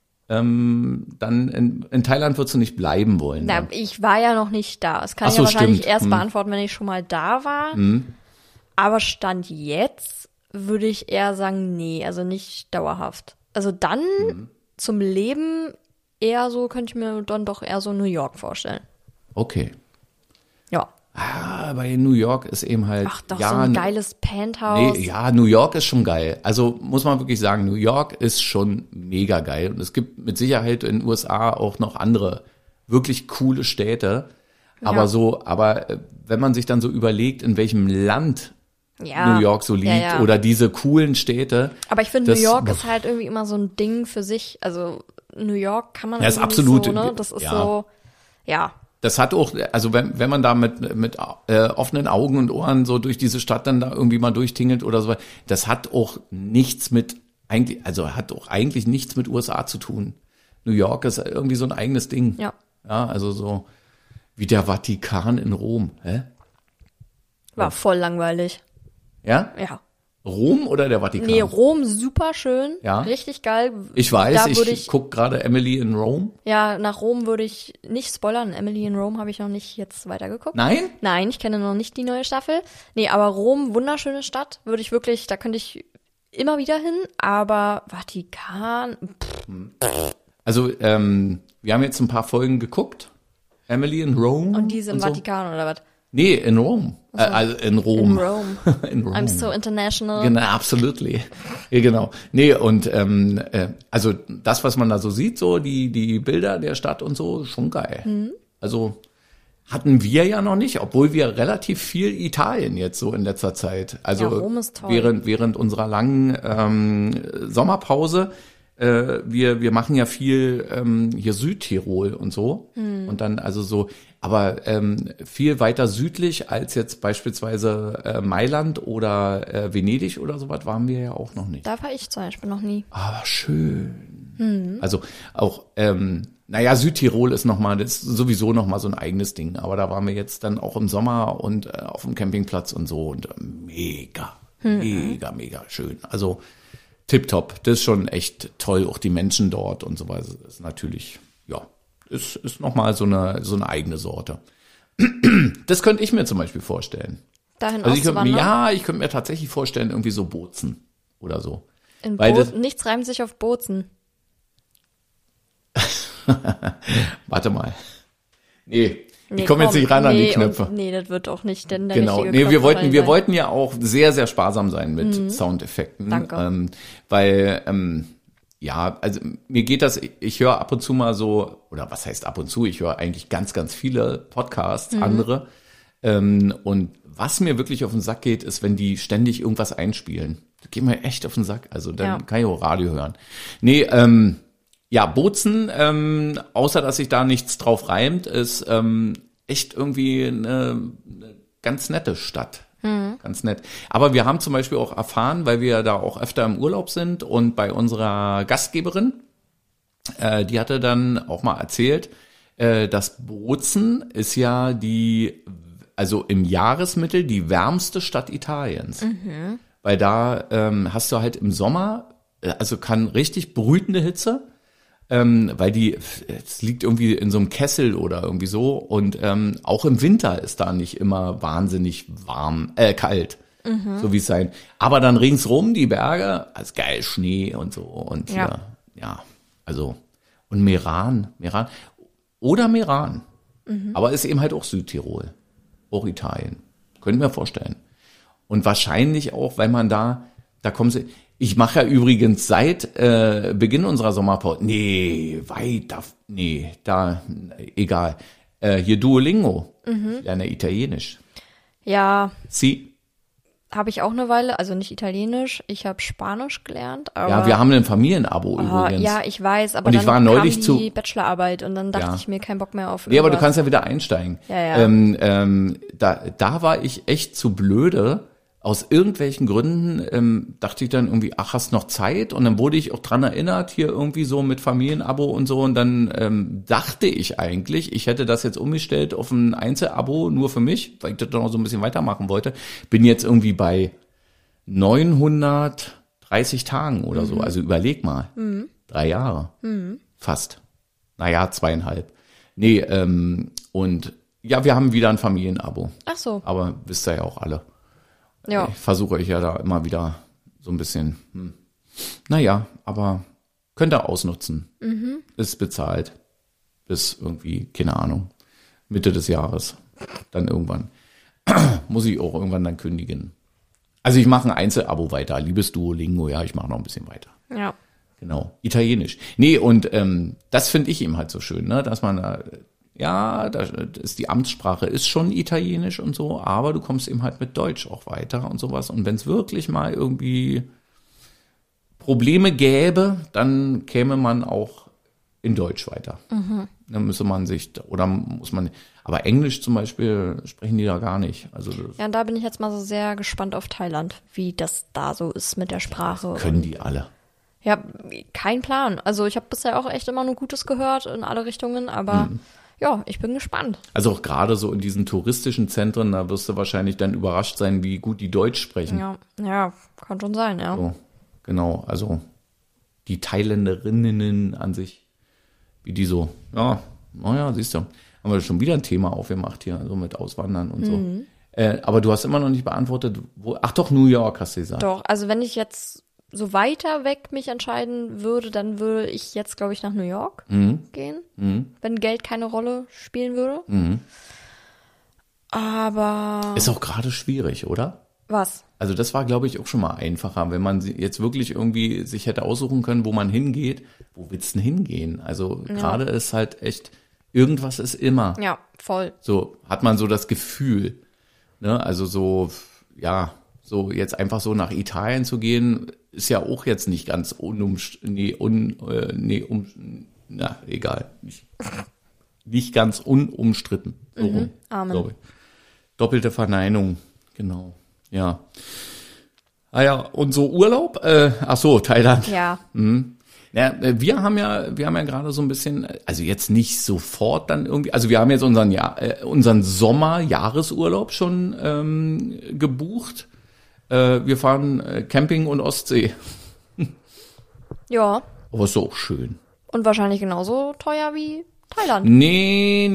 Dann in Thailand würdest du nicht bleiben wollen. na, ich war ja noch nicht da. Das kann Ach ich so, ja wahrscheinlich stimmt. erst beantworten, wenn ich schon mal da war. Aber Stand jetzt würde ich eher sagen, nee, also nicht dauerhaft. Also dann zum Leben eher so, könnte ich mir dann doch eher so New York vorstellen. Okay. Ja. Bei New York ist eben halt. Ach doch, so ein geiles Penthouse. Nee, ja, New York ist schon geil. Also muss man wirklich sagen, New York ist schon mega geil. Und es gibt mit Sicherheit in den USA auch noch andere wirklich coole Städte. Aber wenn man sich dann so überlegt, in welchem Land Ja. New York so liegt oder diese coolen Städte. Aber ich finde, New York ist halt irgendwie immer so ein Ding für sich. Also New York kann man ist irgendwie absolut, nicht so, ne? Das ist so, ja. Das hat auch, also wenn man da mit offenen Augen und Ohren so durch diese Stadt dann da irgendwie mal durchtingelt oder so, das hat auch nichts mit eigentlich nichts mit USA zu tun. New York ist irgendwie so ein eigenes Ding. Ja. Ja, also so wie der Vatikan in Rom. Hä? War voll langweilig. Ja? Ja. Rom oder der Vatikan? Nee, Rom super schön. Ja. Richtig geil. Ich weiß, Da würde ich guck gerade Emily in Rome. Ja, nach Rom würde ich nicht spoilern. Emily in Rome habe ich noch nicht jetzt weitergeguckt. Nein? Nein, ich kenne noch nicht die neue Staffel. Nee, aber Rom, wunderschöne Stadt. Würde ich wirklich, da könnte ich immer wieder hin. Aber Vatikan, Also, wir haben jetzt ein paar Folgen geguckt. Emily in Rome. und diese im so. Vatikan oder was? Nee, in Rom. Also in Rom. In Rome. In Rome. I'm so international. Genau, absolutely. Ja, genau. Nee, und also das, was man da so sieht, so die Bilder der Stadt und so, schon geil. Also hatten wir ja noch nicht, obwohl wir relativ viel Italien jetzt so in letzter Zeit. Also Ja, Rom ist toll. während unserer langen Sommerpause. Wir machen ja viel hier Südtirol und so. Und dann also so, aber viel weiter südlich als jetzt beispielsweise Mailand oder Venedig oder sowas waren wir ja auch noch nicht. Da war ich zum Beispiel noch nie. Aber schön. Also auch, Südtirol ist das ist sowieso nochmal so ein eigenes Ding. Aber da waren wir jetzt dann auch im Sommer und auf dem Campingplatz und so und mega schön. Also tipptopp, das ist schon echt toll, auch die Menschen dort und so weiter. Das ist natürlich, ist nochmal so eine eigene Sorte. Das könnte ich mir zum Beispiel vorstellen. Dahin Also ich auszuwandern. könnte mir tatsächlich vorstellen, irgendwie so Bozen oder so. In Weil das- Nichts reimt sich auf Bozen. Warte mal. Nee, ich komme jetzt nicht ran an die Knöpfe. Nee, das wird auch nicht denn der Genau, richtige nee, wir Knopf sein. wollten ja auch sehr, sehr sparsam sein mit Soundeffekten. Danke. Weil, also mir geht das, ich höre ab und zu mal so, oder was heißt ab und zu, ich höre eigentlich ganz, ganz viele Podcasts, andere. Und was mir wirklich auf den Sack geht, ist, wenn die ständig irgendwas einspielen. Das geht mir echt auf den Sack. Also dann kann ich auch Radio hören. Nee, Bozen, außer dass sich da nichts drauf reimt, ist echt irgendwie eine ganz nette Stadt. Ganz nett. Aber wir haben zum Beispiel auch erfahren, weil wir da auch öfter im Urlaub sind und bei unserer Gastgeberin, die hatte dann auch mal erzählt, dass Bozen ist ja also im Jahresmittel die wärmste Stadt Italiens. Weil da hast du halt im Sommer, also kann richtig brütende Hitze, weil es liegt irgendwie in so einem Kessel oder irgendwie so und auch im Winter ist da nicht immer wahnsinnig kalt, so wie es sein. Aber dann ringsrum die Berge, als geil Schnee und so und also und Meran oder Meran, aber ist eben halt auch Südtirol, auch Italien, könnte ich mir vorstellen. Und wahrscheinlich auch, weil man da kommen sie. Ich mache ja übrigens seit Beginn unserer Sommerpause, egal. Hier Duolingo, ich lerne Italienisch. Ja, Sie, habe ich auch eine Weile, also nicht Italienisch, ich habe Spanisch gelernt. Aber, Ja, wir haben ein Familienabo übrigens. Ja, ich weiß, aber Und ich dann war neulich kam die Bachelorarbeit und dann dachte ich mir, kein Bock mehr auf Nee, aber du irgendwas. kannst ja wieder einsteigen. Ja. Da war ich echt zu blöde. Aus irgendwelchen Gründen dachte ich dann irgendwie, ach, hast noch Zeit? Und dann wurde ich auch dran erinnert, hier irgendwie so mit Familienabo und so. Und dann dachte ich eigentlich, ich hätte das jetzt umgestellt auf ein Einzelabo nur für mich, weil ich das dann noch so ein bisschen weitermachen wollte. Bin jetzt irgendwie bei 930 Tagen oder so. Also überleg mal. 3 Jahre. Fast. Naja, 2,5. Nee, und ja, wir haben wieder ein Familienabo. Ach so. Aber wisst ihr ja auch alle. Ja. Ich versuche euch ja da immer wieder so ein bisschen, naja, aber könnt ihr ausnutzen. Ist bezahlt. Bis irgendwie, keine Ahnung, Mitte des Jahres. Dann irgendwann. Muss ich auch irgendwann dann kündigen. Also ich mache ein Einzelabo weiter. Liebes Duolingo, ja, ich mache noch ein bisschen weiter. Ja. Genau. Italienisch. Nee, und das finde ich eben halt so schön, ne, dass man ja, das ist die Amtssprache ist schon Italienisch und so, aber du kommst eben halt mit Deutsch auch weiter und sowas. Und wenn es wirklich mal irgendwie Probleme gäbe, dann käme man auch in Deutsch weiter. Dann müsste man sich, oder muss man, aber Englisch zum Beispiel sprechen die da gar nicht. Also Ja, und da bin ich jetzt mal so sehr gespannt auf Thailand, wie das da so ist mit der Sprache. können die alle. Ja, kein Plan. Also ich habe bisher auch echt immer nur Gutes gehört in alle Richtungen, aber ja, ich bin gespannt. Also auch gerade so in diesen touristischen Zentren, da wirst du wahrscheinlich dann überrascht sein, wie gut die Deutsch sprechen. Ja, kann schon sein, ja. So, genau, also die Thailänderinnen an sich, wie die so, ja, naja, siehst du, haben wir schon wieder ein Thema aufgemacht hier, so mit Auswandern und so. Aber du hast immer noch nicht beantwortet, ach doch, New York hast du gesagt. Doch, also wenn ich jetzt so weiter weg mich entscheiden würde, dann würde ich jetzt, glaube ich, nach New York gehen, wenn Geld keine Rolle spielen würde. Aber Ist auch gerade schwierig, oder? was? Also das war, glaube ich, auch schon mal einfacher, wenn man jetzt wirklich irgendwie sich hätte aussuchen können, wo man hingeht. Wo willst du denn hingehen? Also gerade ist halt echt, irgendwas ist immer. Ja, voll. So hat man so das Gefühl, ne? Also so, ja, so jetzt einfach so nach Italien zu gehen, ist ja auch jetzt nicht ganz nicht ganz unumstritten. So rum, Amen. glaube ich. Doppelte Verneinung, genau. Ja. Ah ja, und so Urlaub? Ach so, Thailand. Ja. Ja, wir haben ja gerade so ein bisschen, also jetzt nicht sofort dann irgendwie, also wir haben jetzt unseren Sommer-Jahresurlaub schon gebucht. Wir fahren Camping und Ostsee. Ja. Aber ist doch auch schön. Und wahrscheinlich genauso teuer wie Thailand. Nee.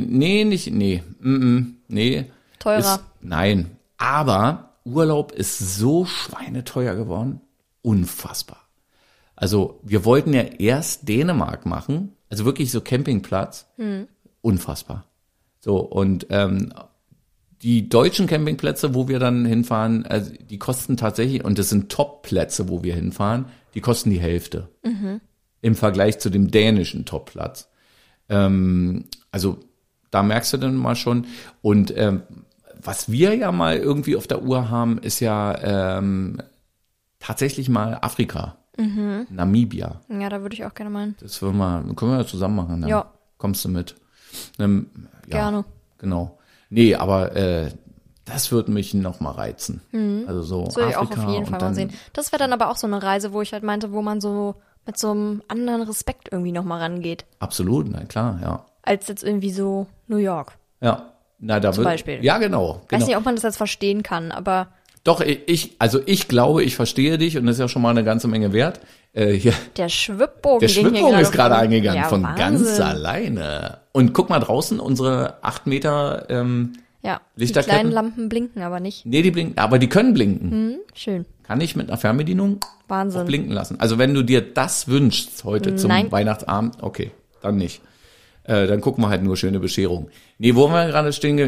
Teurer. Nein. Aber Urlaub ist so schweineteuer geworden. Unfassbar. Also wir wollten ja erst Dänemark machen. Also wirklich so Campingplatz. Unfassbar. So, und die deutschen Campingplätze, wo wir dann hinfahren, also die kosten tatsächlich, und das sind Top-Plätze, wo wir hinfahren, die kosten die Hälfte. Im Vergleich zu dem dänischen Top-Platz. Also da merkst du dann mal schon. Und was wir ja mal irgendwie auf der Uhr haben, ist ja tatsächlich mal Afrika. Namibia. Ja, da würde ich auch gerne mal. Das können wir ja zusammen machen. Dann Ja. Kommst du mit. Gerne. Genau. Nee, aber das würde mich noch mal reizen. Also so Das würde ich Afrika auch auf jeden Fall und mal dann, sehen. Das wäre dann aber auch so eine Reise, wo ich halt meinte, wo man so mit so einem anderen Respekt irgendwie noch mal rangeht. Absolut, na klar, ja. Als jetzt irgendwie so New York. Ja. Na, da Zum Beispiel. Ja, genau. Weiß nicht, ob man das jetzt verstehen kann, aber Doch, ich glaube, ich verstehe dich und das ist ja schon mal eine ganze Menge wert. Hier, der Schwibbogen, der ging hier Schwibbogen ist gerade rum. eingegangen, Ja, von Wahnsinn. ganz alleine. Und guck mal draußen, unsere 8 Meter, Ja, die Lichterketten? kleinen Lampen blinken aber nicht. nee, die blinken, aber die können blinken. Schön. Kann ich mit einer Fernbedienung auch Wahnsinn. blinken lassen. Also wenn du dir das wünschst heute zum Nein. Weihnachtsabend, okay, dann nicht. Dann gucken wir halt nur schöne Bescherung. Nee, wo wir gerade stehen?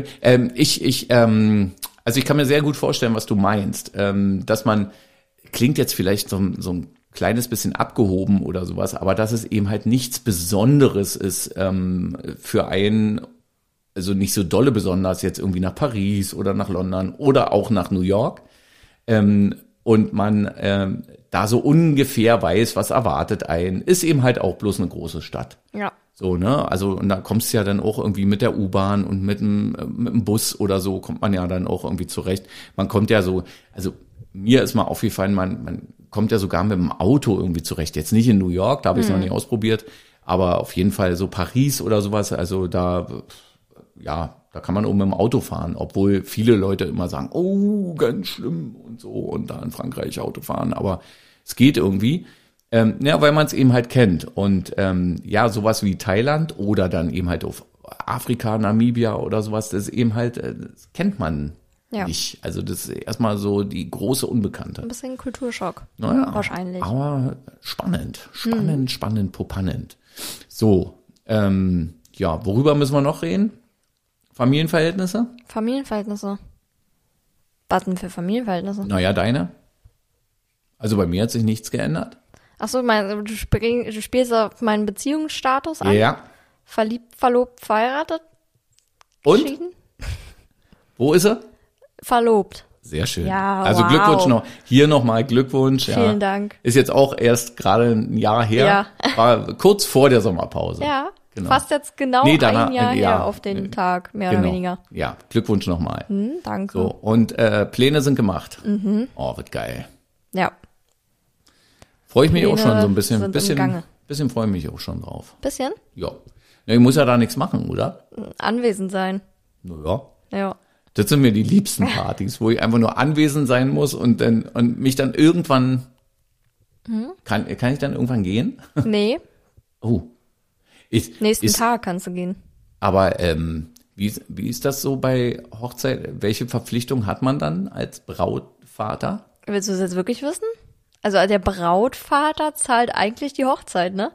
Also ich kann mir sehr gut vorstellen, was du meinst, dass man, klingt jetzt vielleicht so ein kleines bisschen abgehoben oder sowas, aber dass es eben halt nichts Besonderes ist für einen, also nicht so dolle besonders jetzt irgendwie nach Paris oder nach London oder auch nach New York, und man da so ungefähr weiß, was erwartet einen, ist eben halt auch bloß eine große Stadt. Ja. So, ne? Also, und da kommst du ja dann auch irgendwie mit der U-Bahn und mit dem Bus oder so kommt man ja dann auch irgendwie zurecht. Man kommt ja so, also mir ist mal aufgefallen, man kommt ja sogar mit dem Auto irgendwie zurecht. Jetzt nicht in New York, da habe ich es noch nicht ausprobiert, aber auf jeden Fall so Paris oder sowas, also da, ja, da kann man auch mit dem Auto fahren, obwohl viele Leute immer sagen, oh, ganz schlimm und so und da in Frankreich Auto fahren, aber es geht irgendwie. Ja, weil man es eben halt kennt. Und ja, sowas wie Thailand oder dann eben halt auf Afrika, Namibia oder sowas, das ist eben halt, das kennt man nicht. Also das ist erstmal so die große Unbekannte. Ein bisschen Kulturschock. Naja, wahrscheinlich. Aber spannend, popannend. So, ja, worüber müssen wir noch reden? Familienverhältnisse? Familienverhältnisse. Was denn für Familienverhältnisse? Naja, deine? Also bei mir hat sich nichts geändert. Ach so, du spielst auf meinen Beziehungsstatus an? Ja. Verliebt, verlobt, verheiratet? Und? Geschieden? Wo ist er? Verlobt. Sehr schön. Ja, also wow. Glückwunsch noch. Hier nochmal Glückwunsch. Vielen Dank. Ist jetzt auch erst gerade ein Jahr her. Ja. War kurz vor der Sommerpause. Ja, Genau. fast jetzt genau danach, ein Jahr her auf den Tag, mehr oder weniger. Ja, Glückwunsch nochmal. Danke. So, und Pläne sind gemacht. Oh, wird geil. Ja. Freue ich mich auch Pläne schon so ein bisschen. sind im Gange. Bisschen freue ich mich auch schon drauf. Bisschen? Ja. Ich muss ja da nichts machen, oder? Anwesend sein. Naja. Ja. Das sind mir die liebsten Partys, wo ich einfach nur anwesend sein muss und mich dann irgendwann kann ich dann irgendwann gehen? Nee, Oh. nächsten Tag kannst du gehen. Aber wie ist das so bei Hochzeit? Welche Verpflichtung hat man dann als Brautvater? Willst du das jetzt wirklich wissen? Also der Brautvater zahlt eigentlich die Hochzeit, ne?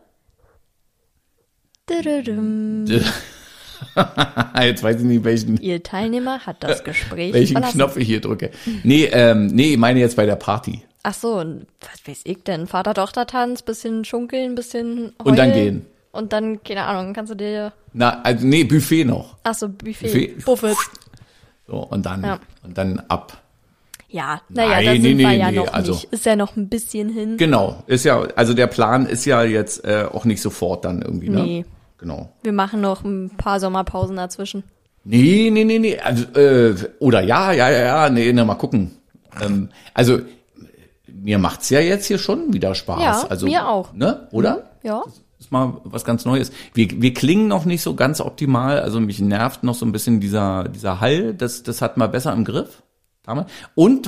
Dududum. Jetzt weiß ich nicht, Ihr Teilnehmer hat das Gespräch welchen verlassen. Knopf ich hier drücke. Nee, ich meine jetzt bei der Party. Ach so, und was weiß ich denn? Vater-Tochter-Tanz, bisschen schunkeln, bisschen heulen. Und dann gehen. Und dann, keine Ahnung, kannst du dir... Na, also nee, Buffet noch. Ach so, Buffet. Buffet. So, und dann ab. Ja, naja, Nein, da sind wir ja nee, noch also- nicht. Ist ja noch ein bisschen hin. Genau, ist ja, also der Plan ist ja jetzt auch nicht sofort dann irgendwie, ne? Nee. Genau. Wir machen noch ein paar Sommerpausen dazwischen. Nee. Also, oder ja, nee, mal gucken. Also, mir macht's ja jetzt hier schon wieder Spaß. Ja, also, mir auch. Ne, oder? Ja. Das ist mal was ganz Neues. Wir klingen noch nicht so ganz optimal. Also, mich nervt noch so ein bisschen dieser Hall. Das hat mal besser im Griff. Damals. Und,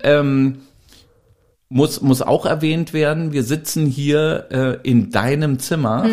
muss auch erwähnt werden, wir sitzen hier in deinem Zimmer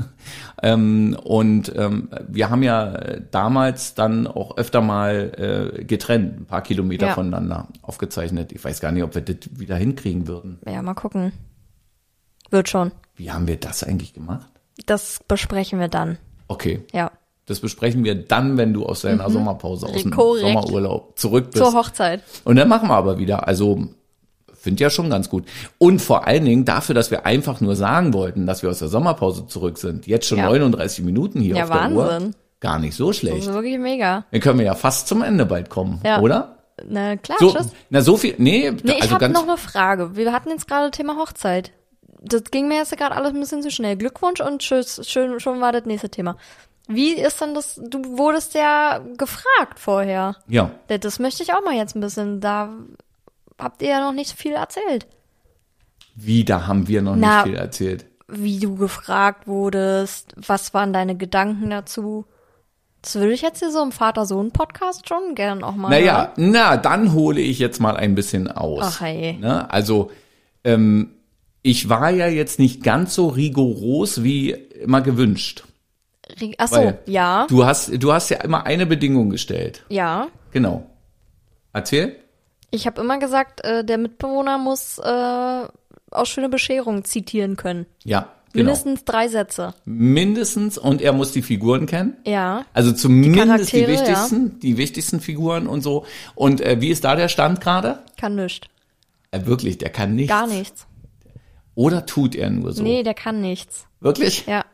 und wir haben ja damals dann auch öfter mal getrennt, ein paar Kilometer Ja. voneinander aufgezeichnet. Ich weiß gar nicht, ob wir das wieder hinkriegen würden. Ja, mal gucken. Wird schon. Wie haben wir das eigentlich gemacht? Das besprechen wir dann. Okay, Ja. das besprechen wir dann, wenn du aus deiner Sommerpause, aus dem Korrekt. Sommerurlaub zurück bist. Zur Hochzeit. Und dann machen wir aber wieder. Also finde ja schon ganz gut. Und vor allen Dingen dafür, dass wir einfach nur sagen wollten, dass wir aus der Sommerpause zurück sind. Jetzt schon Ja. 39 Minuten hier Ja, auf der Uhr. Wahnsinn. Gar nicht so Das schlecht. ist wirklich mega. Dann können wir ja fast zum Ende bald kommen, Ja. oder? Na klar, So, tschüss. so viel, nee, Nee, ich also habe ganz, noch eine Frage. Wir hatten jetzt gerade Thema Hochzeit. Das ging mir jetzt gerade alles ein bisschen zu schnell. Glückwunsch und tschüss. Schön, schon war das nächste Thema. Wie ist denn das? Du wurdest ja gefragt vorher. ja. Das möchte ich auch mal jetzt ein bisschen. Da habt ihr ja noch nicht so viel erzählt. Wie, da haben wir noch Na, nicht viel erzählt. Wie du gefragt wurdest, was waren deine Gedanken dazu? Das würde ich jetzt hier so im Vater-Sohn-Podcast schon gern auch mal Naja, hören. dann hole ich jetzt mal ein bisschen aus. Ach, hey. Ne? Also, ich war ja jetzt nicht ganz so rigoros wie immer gewünscht. Ach so, Weil ja. Du hast ja immer eine Bedingung gestellt. Ja. Genau. Erzähl. Ich habe immer gesagt, der Mitbewohner muss aus Schöne Bescherung zitieren können. Ja, genau. Mindestens 3 Sätze. Mindestens, und er muss die Figuren kennen. Ja. Also zumindest die Charaktere, wichtigsten Figuren und so. Und wie ist da der Stand gerade? Kann nichts. Wirklich, der kann nichts. Gar nichts. Oder tut er nur so? Nee, der kann nichts. Wirklich? Ja.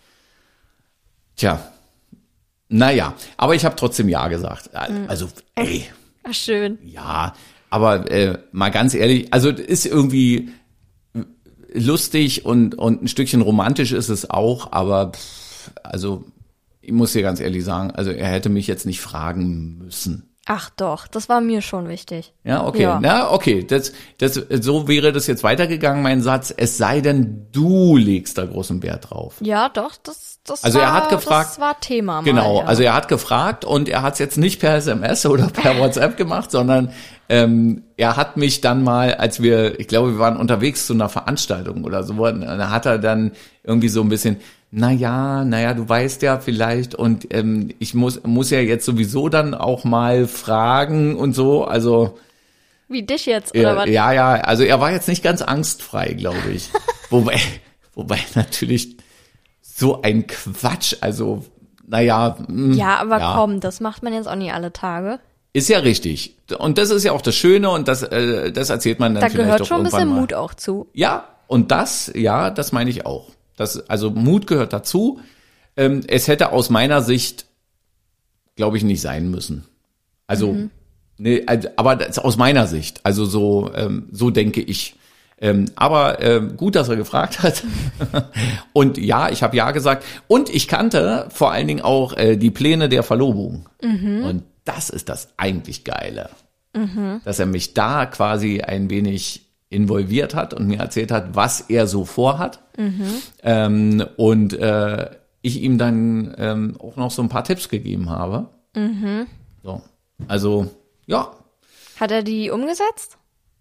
Tja. Naja, aber ich habe trotzdem Ja gesagt. Also, ey, Ach, schön. ja, Aber mal ganz ehrlich, also ist irgendwie lustig und ein Stückchen romantisch ist es auch, aber also ich muss dir ganz ehrlich sagen, also er hätte mich jetzt nicht fragen müssen. Ach doch, das war mir schon wichtig. Ja, okay. Ja. Na, okay. So wäre das jetzt weitergegangen, mein Satz. Es sei denn, du legst da großen Wert drauf. Ja, doch, das Also war, er hat gefragt, das war Thema mal. Genau, ja. also er hat gefragt und er hat es jetzt nicht per SMS oder per WhatsApp gemacht, sondern er hat mich dann mal, ich glaube, wir waren unterwegs zu einer Veranstaltung oder so, und da hat er dann irgendwie so ein bisschen, naja, du weißt ja vielleicht und ich muss ja jetzt sowieso dann auch mal fragen und so, also Wie dich jetzt, oder was? ja, also er war jetzt nicht ganz angstfrei, glaube ich. wobei natürlich so ein Quatsch, also naja. Ja, aber komm, das macht man jetzt auch nicht alle Tage. Ist ja richtig. Und das ist ja auch das Schöne und das erzählt man dann Da vielleicht gehört auch schon ein irgendwann bisschen mal. Mut auch zu. Ja, und das meine ich auch. Also Mut gehört dazu. Es hätte aus meiner Sicht, glaube ich, nicht sein müssen. Also, nee, aber das aus meiner Sicht. Also so denke ich. Aber gut, dass er gefragt hat. Und ja, ich habe ja gesagt. Und ich kannte vor allen Dingen auch die Pläne der Verlobung. Und das ist das eigentlich Geile. Dass er mich da quasi ein wenig involviert hat und mir erzählt hat, was er so vorhat. Und ich ihm dann auch noch so ein paar Tipps gegeben habe. So. Also, ja. Hat er die umgesetzt?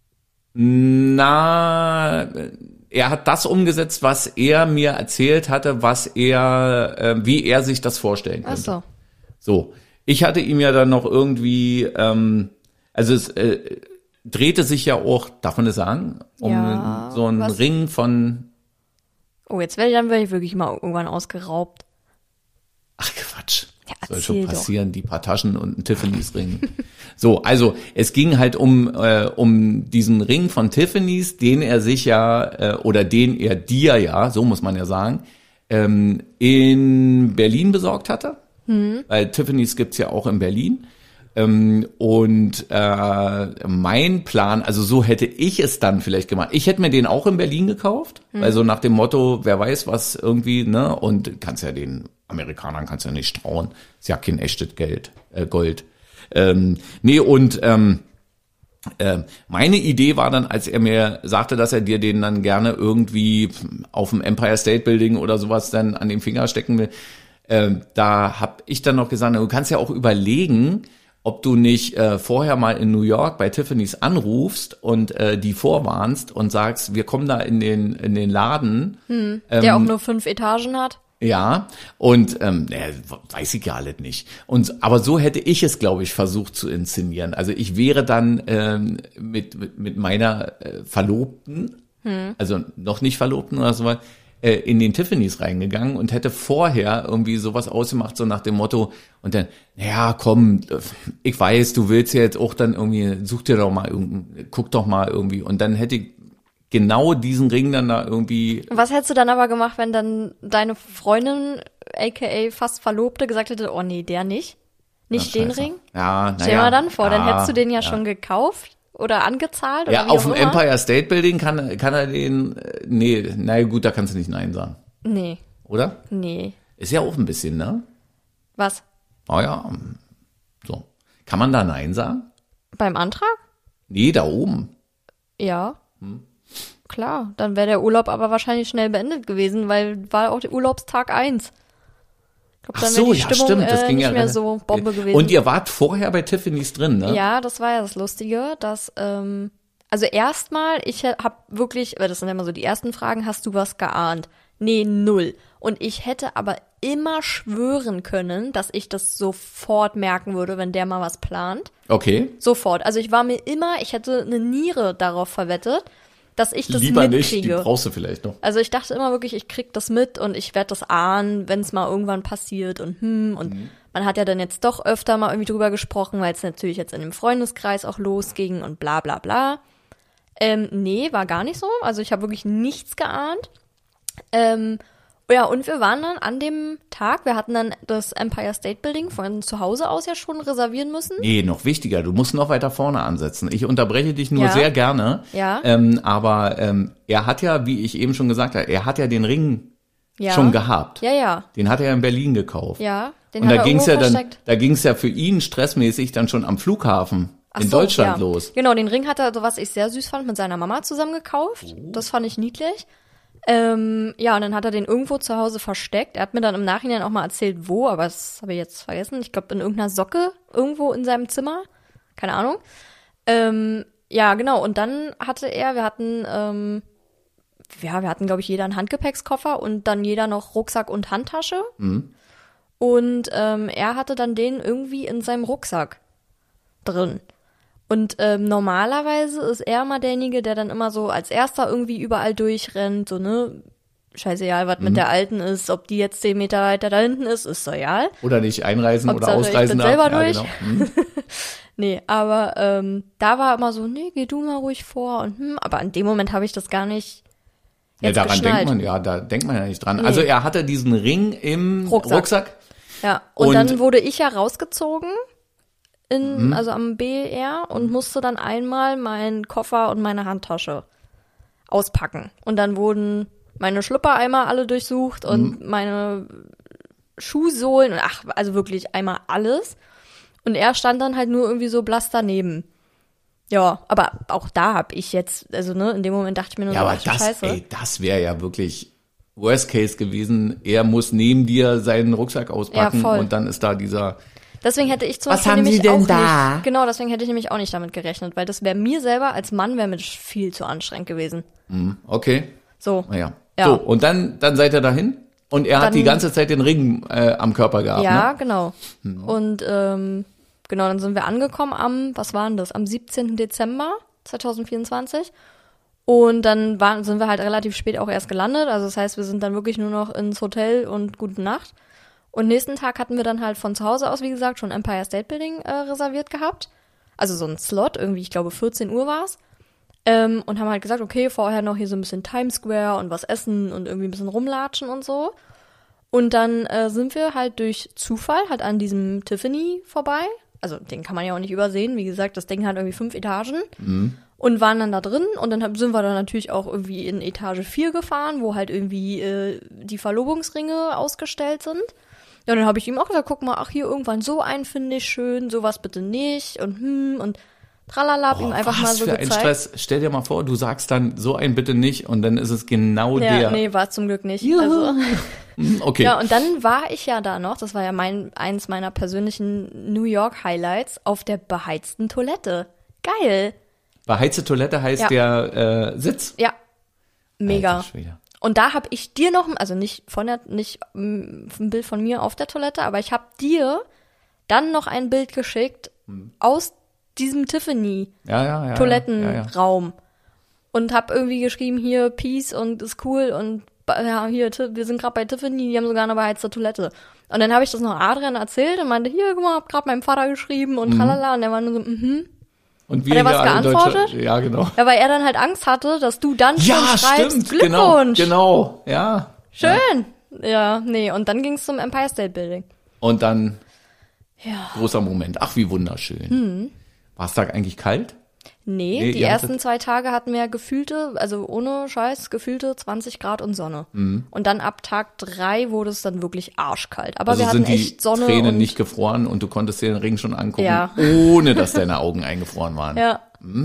Na, er hat das umgesetzt, was er mir erzählt hatte, wie er sich das vorstellen könnte. Ach so. So, ich hatte ihm ja dann noch irgendwie, also es drehte sich ja auch, darf man das sagen, um Ja, so einen was? Ring von, Oh, jetzt werde ich wirklich mal irgendwann ausgeraubt. ach Quatsch, Ja, soll schon erzähl doch. passieren, die paar Taschen und ein Tiffany's Ring. So, also es ging halt um diesen Ring von Tiffany's, den er sich ja, oder den er dir ja, so muss man ja sagen, in Berlin besorgt hatte. Weil Tiffany's gibt's ja auch in Berlin. Und mein Plan, also so hätte ich es dann vielleicht gemacht. Ich hätte mir den auch in Berlin gekauft, also nach dem Motto, wer weiß was irgendwie, ne? Und kannst ja den Amerikanern kannst ja nicht trauen. Ist ja kein echtes Gold. Meine Idee war dann, als er mir sagte, dass er dir den dann gerne irgendwie auf dem Empire State Building oder sowas dann an den Finger stecken will, da habe ich dann noch gesagt, du kannst ja auch überlegen, ob du nicht vorher mal in New York bei Tiffany's anrufst und die vorwarnst und sagst, wir kommen da in den Laden. Der auch nur 5 Etagen hat? Ja, und weiß ich ja alles nicht. Aber so hätte ich es, glaube ich, versucht zu inszenieren. Also ich wäre dann mit meiner Verlobten, also noch nicht Verlobten oder so, in den Tiffany's reingegangen und hätte vorher irgendwie sowas ausgemacht, so nach dem Motto, und dann, ja, komm, ich weiß, du willst ja jetzt auch dann irgendwie, guck doch mal irgendwie, und dann hätte ich genau diesen Ring dann da irgendwie. Was hättest du dann aber gemacht, wenn dann deine Freundin, aka fast Verlobte, gesagt hätte, oh nee, der nicht? Nicht den Scheiße. Ring? Ja, Stell dir mal dann vor, dann hättest du den ja schon gekauft oder angezahlt oder Ja, wie auf auch dem immer. Empire State Building kann er den, nee, na gut, da kannst du nicht Nein sagen, Nee, oder? nee. Ist ja auch ein bisschen, ne? Was? Oh ja, so. Kann man da Nein sagen? Beim Antrag? Nee, da oben. Ja. Klar, dann wäre der Urlaub aber wahrscheinlich schnell beendet gewesen, weil war auch der Urlaubstag 1. Ich glaube, Ach dann so, wäre die ja, Stimmung stimmt, das ging nicht ja mehr relativ- so Bombe gewesen. Und ihr wart vorher bei Tiffany's drin, ne? Ja, das war ja das Lustige, dass, also erstmal, ich habe wirklich, weil das sind ja immer so die ersten Fragen, hast du was geahnt? Nee, 0. Und ich hätte aber immer schwören können, dass ich das sofort merken würde, wenn der mal was plant. Okay. Sofort. Also ich hätte eine Niere darauf verwettet, dass ich das Lieber nicht, die mitkriege. brauchst du vielleicht noch. Also ich dachte immer wirklich, ich krieg das mit und ich werde das ahnen, wenn es mal irgendwann passiert und man hat ja dann jetzt doch öfter mal irgendwie drüber gesprochen, weil es natürlich jetzt in dem Freundeskreis auch losging und bla bla bla. Nee, war gar nicht so. Also ich habe wirklich nichts geahnt. Ja, und wir waren dann an dem Tag, wir hatten dann das Empire State Building von zu Hause aus ja schon reservieren müssen. Nee, noch wichtiger, du musst noch weiter vorne ansetzen. Ich unterbreche dich nur Ja. sehr gerne. Ja. Aber er hat ja, wie ich eben schon gesagt habe, er hat ja den Ring Ja. schon gehabt. Ja. Den hat er in Berlin gekauft. Ja, den Und hat da er ging's irgendwo ja dann, versteckt. da ging's ja für ihn stressmäßig dann schon am Flughafen Ach in so, Deutschland ja. los. Genau, den Ring hat er, so was ich sehr süß fand, mit seiner Mama zusammen gekauft. Das fand ich niedlich. Ja, und dann hat er den irgendwo zu Hause versteckt. Er hat mir dann im Nachhinein auch mal erzählt, wo, aber das habe ich jetzt vergessen. Ich glaube, in irgendeiner Socke irgendwo in seinem Zimmer. Keine Ahnung. Ja, genau. Und dann hatte wir hatten, glaube ich, jeder einen Handgepäckskoffer und dann jeder noch Rucksack und Handtasche. Und er hatte dann den irgendwie in seinem Rucksack drin. Und normalerweise ist er mal derjenige, der dann immer so als erster irgendwie überall durchrennt, so, ne? Scheißegal, was mit der Alten ist, ob die jetzt 10 Meter weiter da hinten ist so egal. Oder nicht einreisen Hauptsache, oder ausreisen ich bin selber darf. durch. Genau. Nee, aber da war immer so, nee, geh du mal ruhig vor und aber in dem Moment habe ich das gar nicht Ja, jetzt daran geschnallt. da denkt man ja nicht dran. Nee. Also er hatte diesen Ring im Rucksack. Ja, und Und- dann wurde ich ja rausgezogen also am BR und musste dann einmal meinen Koffer und meine Handtasche auspacken. Und dann wurden meine Schlüpper einmal alle durchsucht und meine Schuhsohlen und also wirklich einmal alles. Und er stand dann halt nur irgendwie so blass daneben. Ja, aber auch da hab ich jetzt, also ne, in dem Moment dachte ich mir nur Ja, so, aber ach du Scheiße. das wäre ja wirklich Worst Case gewesen. Er muss neben dir seinen Rucksack auspacken Ja, voll. und dann ist da dieser. Deswegen hätte ich zum Was Beispiel haben nämlich Sie denn auch da? nicht. Genau, deswegen hätte ich nämlich auch nicht damit gerechnet, weil das wäre mir selber als Mann wäre mir viel zu anstrengend gewesen. Okay. So. Naja. Ja. So, und dann seid ihr dahin und er hat Dann- die ganze Zeit den Ring am Körper gehabt. Ja, Ne? genau. Und genau, dann sind wir angekommen am 17. Dezember 2024. Und dann sind wir halt relativ spät auch erst gelandet. Also das heißt, wir sind dann wirklich nur noch ins Hotel und gute Nacht. Und nächsten Tag hatten wir dann halt von zu Hause aus, wie gesagt, schon Empire State Building reserviert gehabt. Also so ein Slot, irgendwie, ich glaube 14 Uhr war's. Und haben halt gesagt, okay, vorher noch hier so ein bisschen Times Square und was essen und irgendwie ein bisschen rumlatschen und so. Und dann sind wir halt durch Zufall halt an diesem Tiffany vorbei. Also den kann man ja auch nicht übersehen. Wie gesagt, das Ding hat irgendwie 5 Etagen. Und waren dann da drin. Und dann sind wir dann natürlich auch irgendwie in Etage 4 gefahren, wo halt irgendwie die Verlobungsringe ausgestellt sind. Ja, dann habe ich ihm auch gesagt, guck mal, ach hier irgendwann so einen finde ich schön, sowas bitte nicht. Und tralala, hab ihm einfach mal was so für ein gezeigt. Stress. Stell dir mal vor, du sagst dann so ein bitte nicht und dann ist es genau Ja, der. nee, war zum Glück nicht. Juhu. Also, Okay. ja, und dann war ich ja da noch, das war ja eins meiner persönlichen New York Highlights, auf der beheizten Toilette. Geil. Beheizte Toilette heißt Ja. der Sitz. Ja. Mega. Alter Schwede. Und da habe ich dir noch, also nicht ein Bild von mir auf der Toilette, aber ich habe dir dann noch ein Bild geschickt aus diesem Tiffany Ja. Toilettenraum und habe irgendwie geschrieben, hier Peace und ist cool und ja, hier, wir sind gerade bei Tiffany, die haben sogar eine beheizte Toilette. Und dann habe ich das noch Adrian erzählt und meinte, hier, guck mal, hab gerade meinem Vater geschrieben und tralala. Und der war nur so, Und wir Hat er was hier alle in geantwortet? Deutschland- Ja, genau. Ja, weil er dann halt Angst hatte, dass du dann schon Ja, schreibst, stimmt. Genau. Glückwunsch. Genau. Ja. Schön. Ja, nee, und dann ging's zum Empire State Building. Und dann Ja. großer Moment. Ach, wie wunderschön. War es da eigentlich kalt? Nee, die ihr ersten hattet- 2 Tage hatten wir gefühlte, also ohne Scheiß, gefühlte 20 Grad und Sonne. Und dann ab Tag 3 wurde es dann wirklich arschkalt. Aber Also wir hatten sind die echt Sonne Tränen und nicht gefroren und du konntest dir den Ring schon angucken, Ja. ohne dass deine Augen eingefroren waren. ja,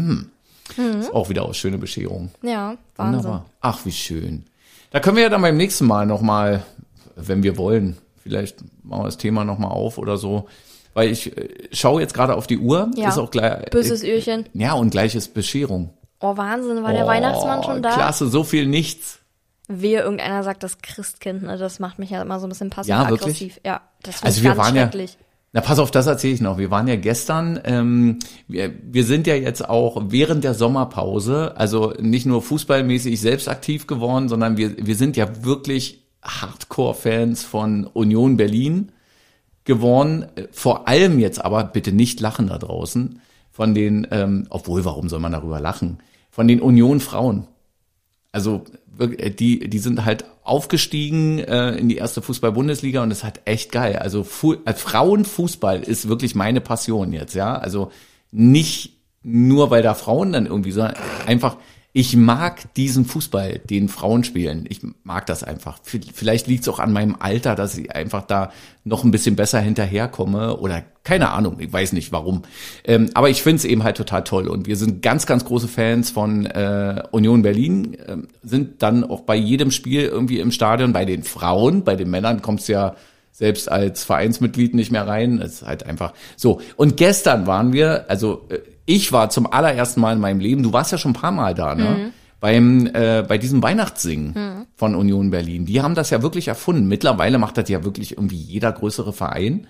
Ist auch wieder aus schöne Bescherung. ja, Wahnsinn. Wunderbar. Ach, wie schön. Da können wir ja dann beim nächsten Mal nochmal, wenn wir wollen, vielleicht machen wir das Thema nochmal auf oder so. Weil ich schaue jetzt gerade auf die Uhr. Ja. Ist auch gleich. Böses Öhrchen. Ja, und gleich ist Bescherung. Oh, Wahnsinn, war der Weihnachtsmann schon da? Klasse, so viel nichts. Wehe, irgendeiner sagt das Christkind, ne? Das macht mich ja immer so ein bisschen Ja, wirklich? passiv-aggressiv. Ja, das finde Also ich wir ganz waren ja, schrecklich. na pass auf, das erzähle ich noch. Wir waren ja gestern, wir sind ja jetzt auch während der Sommerpause, also nicht nur fußballmäßig selbst aktiv geworden, sondern wir sind ja wirklich Hardcore-Fans von Union Berlin geworden. Vor allem jetzt aber, bitte nicht lachen da draußen, von den, obwohl, warum soll man darüber lachen? Von den Union-Frauen. Also wirklich, die sind halt aufgestiegen in die erste Fußball-Bundesliga und es hat echt geil. Also Frauenfußball ist wirklich meine Passion jetzt, ja. Also nicht nur, weil da Frauen dann irgendwie, sondern einfach, ich mag diesen Fußball, den Frauen spielen. Ich mag das einfach. Vielleicht liegt es auch an meinem Alter, dass ich einfach da noch ein bisschen besser hinterherkomme oder keine Ahnung, ich weiß nicht warum. Aber ich finde es eben halt total toll und wir sind ganz, ganz große Fans von Union Berlin, sind dann auch bei jedem Spiel irgendwie im Stadion, bei den Frauen, bei den Männern kommt's ja selbst als Vereinsmitglied nicht mehr rein. Es ist halt einfach so. Und gestern waren wir, also ich war zum allerersten Mal in meinem Leben, du warst ja schon ein paar Mal da, ne? Bei diesem Weihnachtssingen von Union Berlin. Die haben das ja wirklich erfunden. Mittlerweile macht das ja wirklich irgendwie jeder größere Verein.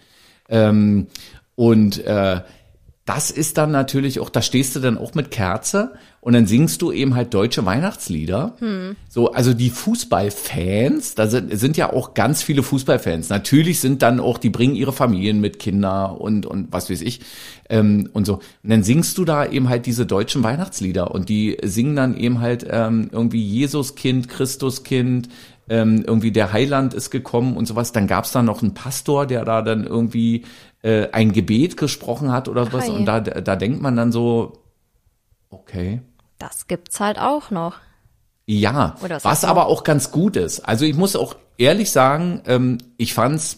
Das ist dann natürlich auch, da stehst du dann auch mit Kerze und dann singst du eben halt deutsche Weihnachtslieder. So, also die Fußballfans, da sind ja auch ganz viele Fußballfans. Natürlich sind dann auch, die bringen ihre Familien mit, Kinder und was weiß ich, und so. Und dann singst du da eben halt diese deutschen Weihnachtslieder und die singen dann eben halt irgendwie Jesuskind, Christuskind, irgendwie der Heiland ist gekommen und sowas. Dann gab's da noch einen Pastor, der da dann irgendwie ein Gebet gesprochen hat oder was. Und da denkt man dann so, okay. Das gibt's halt auch noch. Ja, was aber auch ganz gut ist. Also ich muss auch ehrlich sagen, ich fand's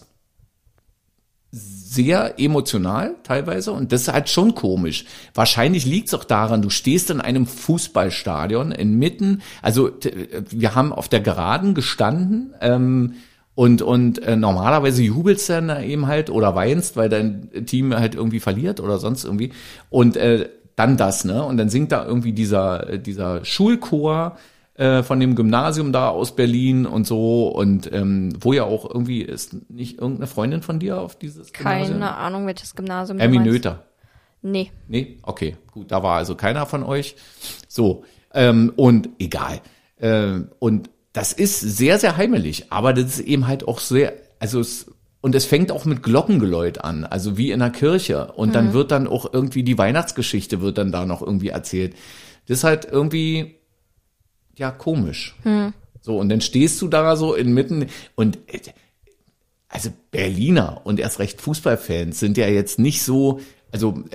sehr emotional teilweise und das ist halt schon komisch. Wahrscheinlich liegt's auch daran, du stehst in einem Fußballstadion inmitten, also wir haben auf der Geraden gestanden und normalerweise jubelst du dann eben halt oder weinst, weil dein Team halt irgendwie verliert oder sonst irgendwie und dann das, ne? Und dann singt da irgendwie dieser Schulchor von dem Gymnasium da aus Berlin und so und wo ja auch irgendwie ist nicht irgendeine Freundin von dir auf dieses Gymnasium? Keine Ahnung, welches Gymnasium Emmy Noether. Nee. Nee? Okay, gut, da war also keiner von euch. So, und egal. Und das ist sehr, sehr heimelig, aber das ist eben halt auch sehr, also und es fängt auch mit Glockengeläut an, also wie in einer Kirche. Und dann wird dann auch irgendwie die Weihnachtsgeschichte wird dann da noch irgendwie erzählt. Das ist halt irgendwie, ja, komisch. So, und dann stehst du da so inmitten und also Berliner und erst recht Fußballfans sind ja jetzt nicht so, also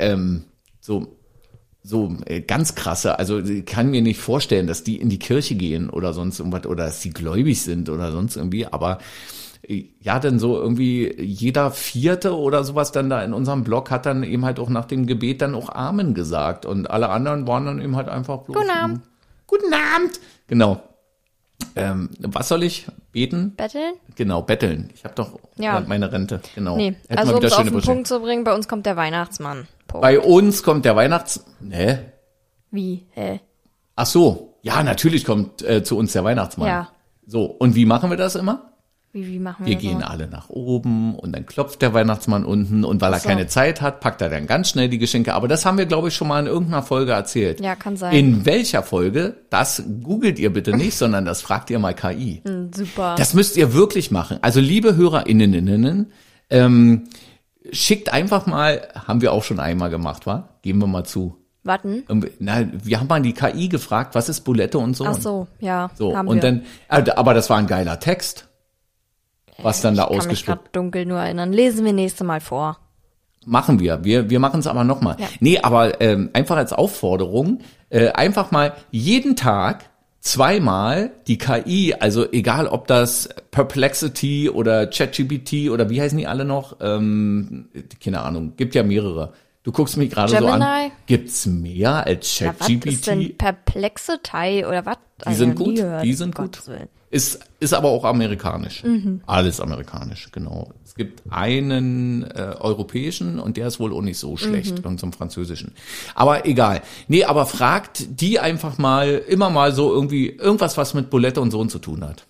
so ganz krasse, also ich kann mir nicht vorstellen, dass die in die Kirche gehen oder sonst irgendwas oder dass die gläubig sind oder sonst irgendwie, aber ja, dann so irgendwie jeder Vierte oder sowas dann da in unserem Blog hat dann eben halt auch nach dem Gebet dann auch Amen gesagt und alle anderen waren dann eben halt einfach bloß Guten Abend. Guten Abend. Genau. Was soll ich beten? Betteln? Genau, betteln. Ich habe doch meine Rente. Genau. Nee, also um es auf den Punkt zu bringen, bei uns kommt der Weihnachtsmann. Punkt. Bei uns kommt der Wie? Hä? Ach so. Ja, natürlich kommt zu uns der Weihnachtsmann. Ja. So, und wie machen wir das immer? Wie machen wir Wir das gehen so? alle nach oben und dann klopft der Weihnachtsmann unten und weil er keine Zeit hat, packt er dann ganz schnell die Geschenke. Aber das haben wir, glaube ich, schon mal in irgendeiner Folge erzählt. Ja, kann sein. In welcher Folge? Das googelt ihr bitte nicht, sondern das fragt ihr mal KI. Super. Das müsst ihr wirklich machen. Also liebe HörerInnen, schickt einfach mal, haben wir auch schon einmal gemacht, wa? Geben wir mal zu. Warten. Wir haben mal die KI gefragt, was ist Bulette und so. Ach so, ja. So, haben und wir. dann, aber das war ein geiler Text. Was dann da Ich kann mich ausgespuckt. gerade dunkel nur erinnern. Lesen wir nächste Mal vor. Machen wir. Wir machen es aber nochmal. Ja. Nee, aber einfach als Aufforderung, einfach mal jeden Tag zweimal die KI, also egal ob das Perplexity oder ChatGPT oder wie heißen die alle noch, keine Ahnung, gibt ja mehrere. Du guckst mich gerade so an. Gibt's mehr als Ja, was ChatGPT? ist denn Perplexity oder was? Die sind gut, die sind gut. Ist aber auch amerikanisch. Alles amerikanisch, genau. Es gibt einen europäischen und der ist wohl auch nicht so schlecht, irgendeinem französischen. Aber egal. Nee, aber fragt die einfach mal, immer mal so irgendwie, irgendwas, was mit Bulette und Sohn zu tun hat.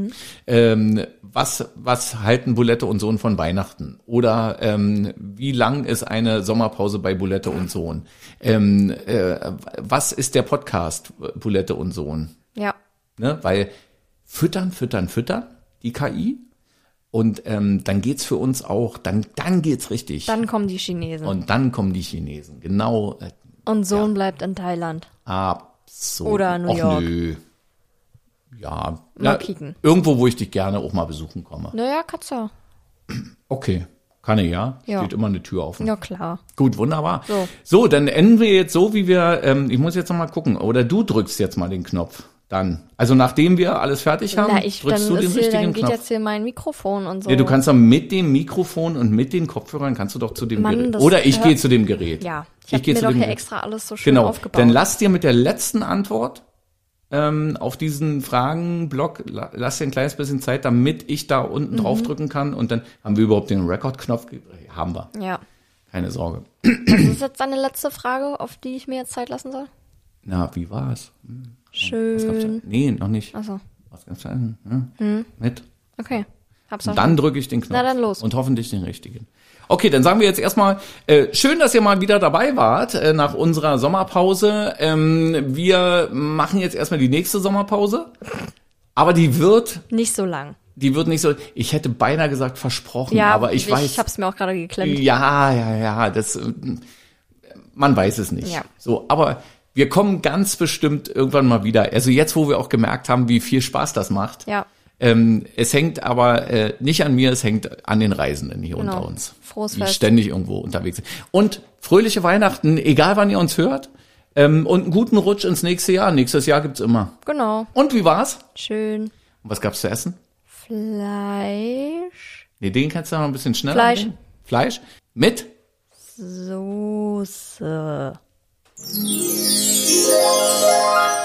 Was halten Bulette und Sohn von Weihnachten? Oder wie lang ist eine Sommerpause bei Bulette und Sohn? Was ist der Podcast Bulette und Sohn? Ja. Ne? Weil füttern, die KI. Und dann geht's für uns auch, dann geht's richtig. Dann kommen die Chinesen. Und dann kommen die Chinesen, genau. Und Sohn bleibt in Thailand. Absolut. Oder New York. Nö. Ja, Mal kicken. Irgendwo, wo ich dich gerne auch mal besuchen komme. Naja, Katze. Okay, kann ich, ja. Ja. Steht immer eine Tür offen. Ja, klar. Gut, wunderbar. So. So, dann enden wir jetzt so, wie wir, ich muss jetzt noch mal gucken, oder du drückst jetzt mal den Knopf. Dann. Also nachdem wir alles fertig haben, drückst du den richtigen geht Knopf. jetzt hier mein Mikrofon und so. Ja, du kannst doch mit dem Mikrofon und mit den Kopfhörern kannst du doch zu dem Mann, Gerät. das Oder ich hört- gehe zu dem Gerät. Ja, ich habe gehe mir zu doch dem hier Gerät. extra alles so schön Genau, aufgebaut. dann lass dir mit der letzten Antwort auf diesen Fragenblock, lass dir ein kleines bisschen Zeit, damit ich da unten draufdrücken kann und dann haben wir überhaupt den Rekordknopf. Haben wir. Ja. Keine Sorge. Das ist jetzt deine letzte Frage, auf die ich mir jetzt Zeit lassen soll? Na, wie war's? Schön. Nee, noch nicht. Achso, Was gab's da? Mit? okay. Hab's Und dann drücke ich den Knopf. Na, dann los. Und hoffentlich den richtigen. Okay, dann sagen wir jetzt erstmal, schön, dass ihr mal wieder dabei wart nach unserer Sommerpause. Wir machen jetzt erstmal die nächste Sommerpause. Aber die wird nicht so lang. nicht so, ich hätte beinahe gesagt versprochen, Ja, aber ich weiß. Ich hab's mir auch gerade geklemmt. Ja, das, man weiß es nicht. Ja. So, aber wir kommen ganz bestimmt irgendwann mal wieder. Also jetzt, wo wir auch gemerkt haben, wie viel Spaß das macht. Ja. Es hängt aber nicht an mir, es hängt an den Reisenden hier Genau. unter uns. Frohes die Fest. ständig irgendwo unterwegs sind. Und fröhliche Weihnachten, egal wann ihr uns hört. Und einen guten Rutsch ins nächste Jahr. Nächstes Jahr gibt's immer. Genau. Und wie war's? Schön. Und was gab's zu essen? Fleisch. Nee, den kannst du noch ein bisschen schneller. Fleisch. angehen. Fleisch? Mit? Soße.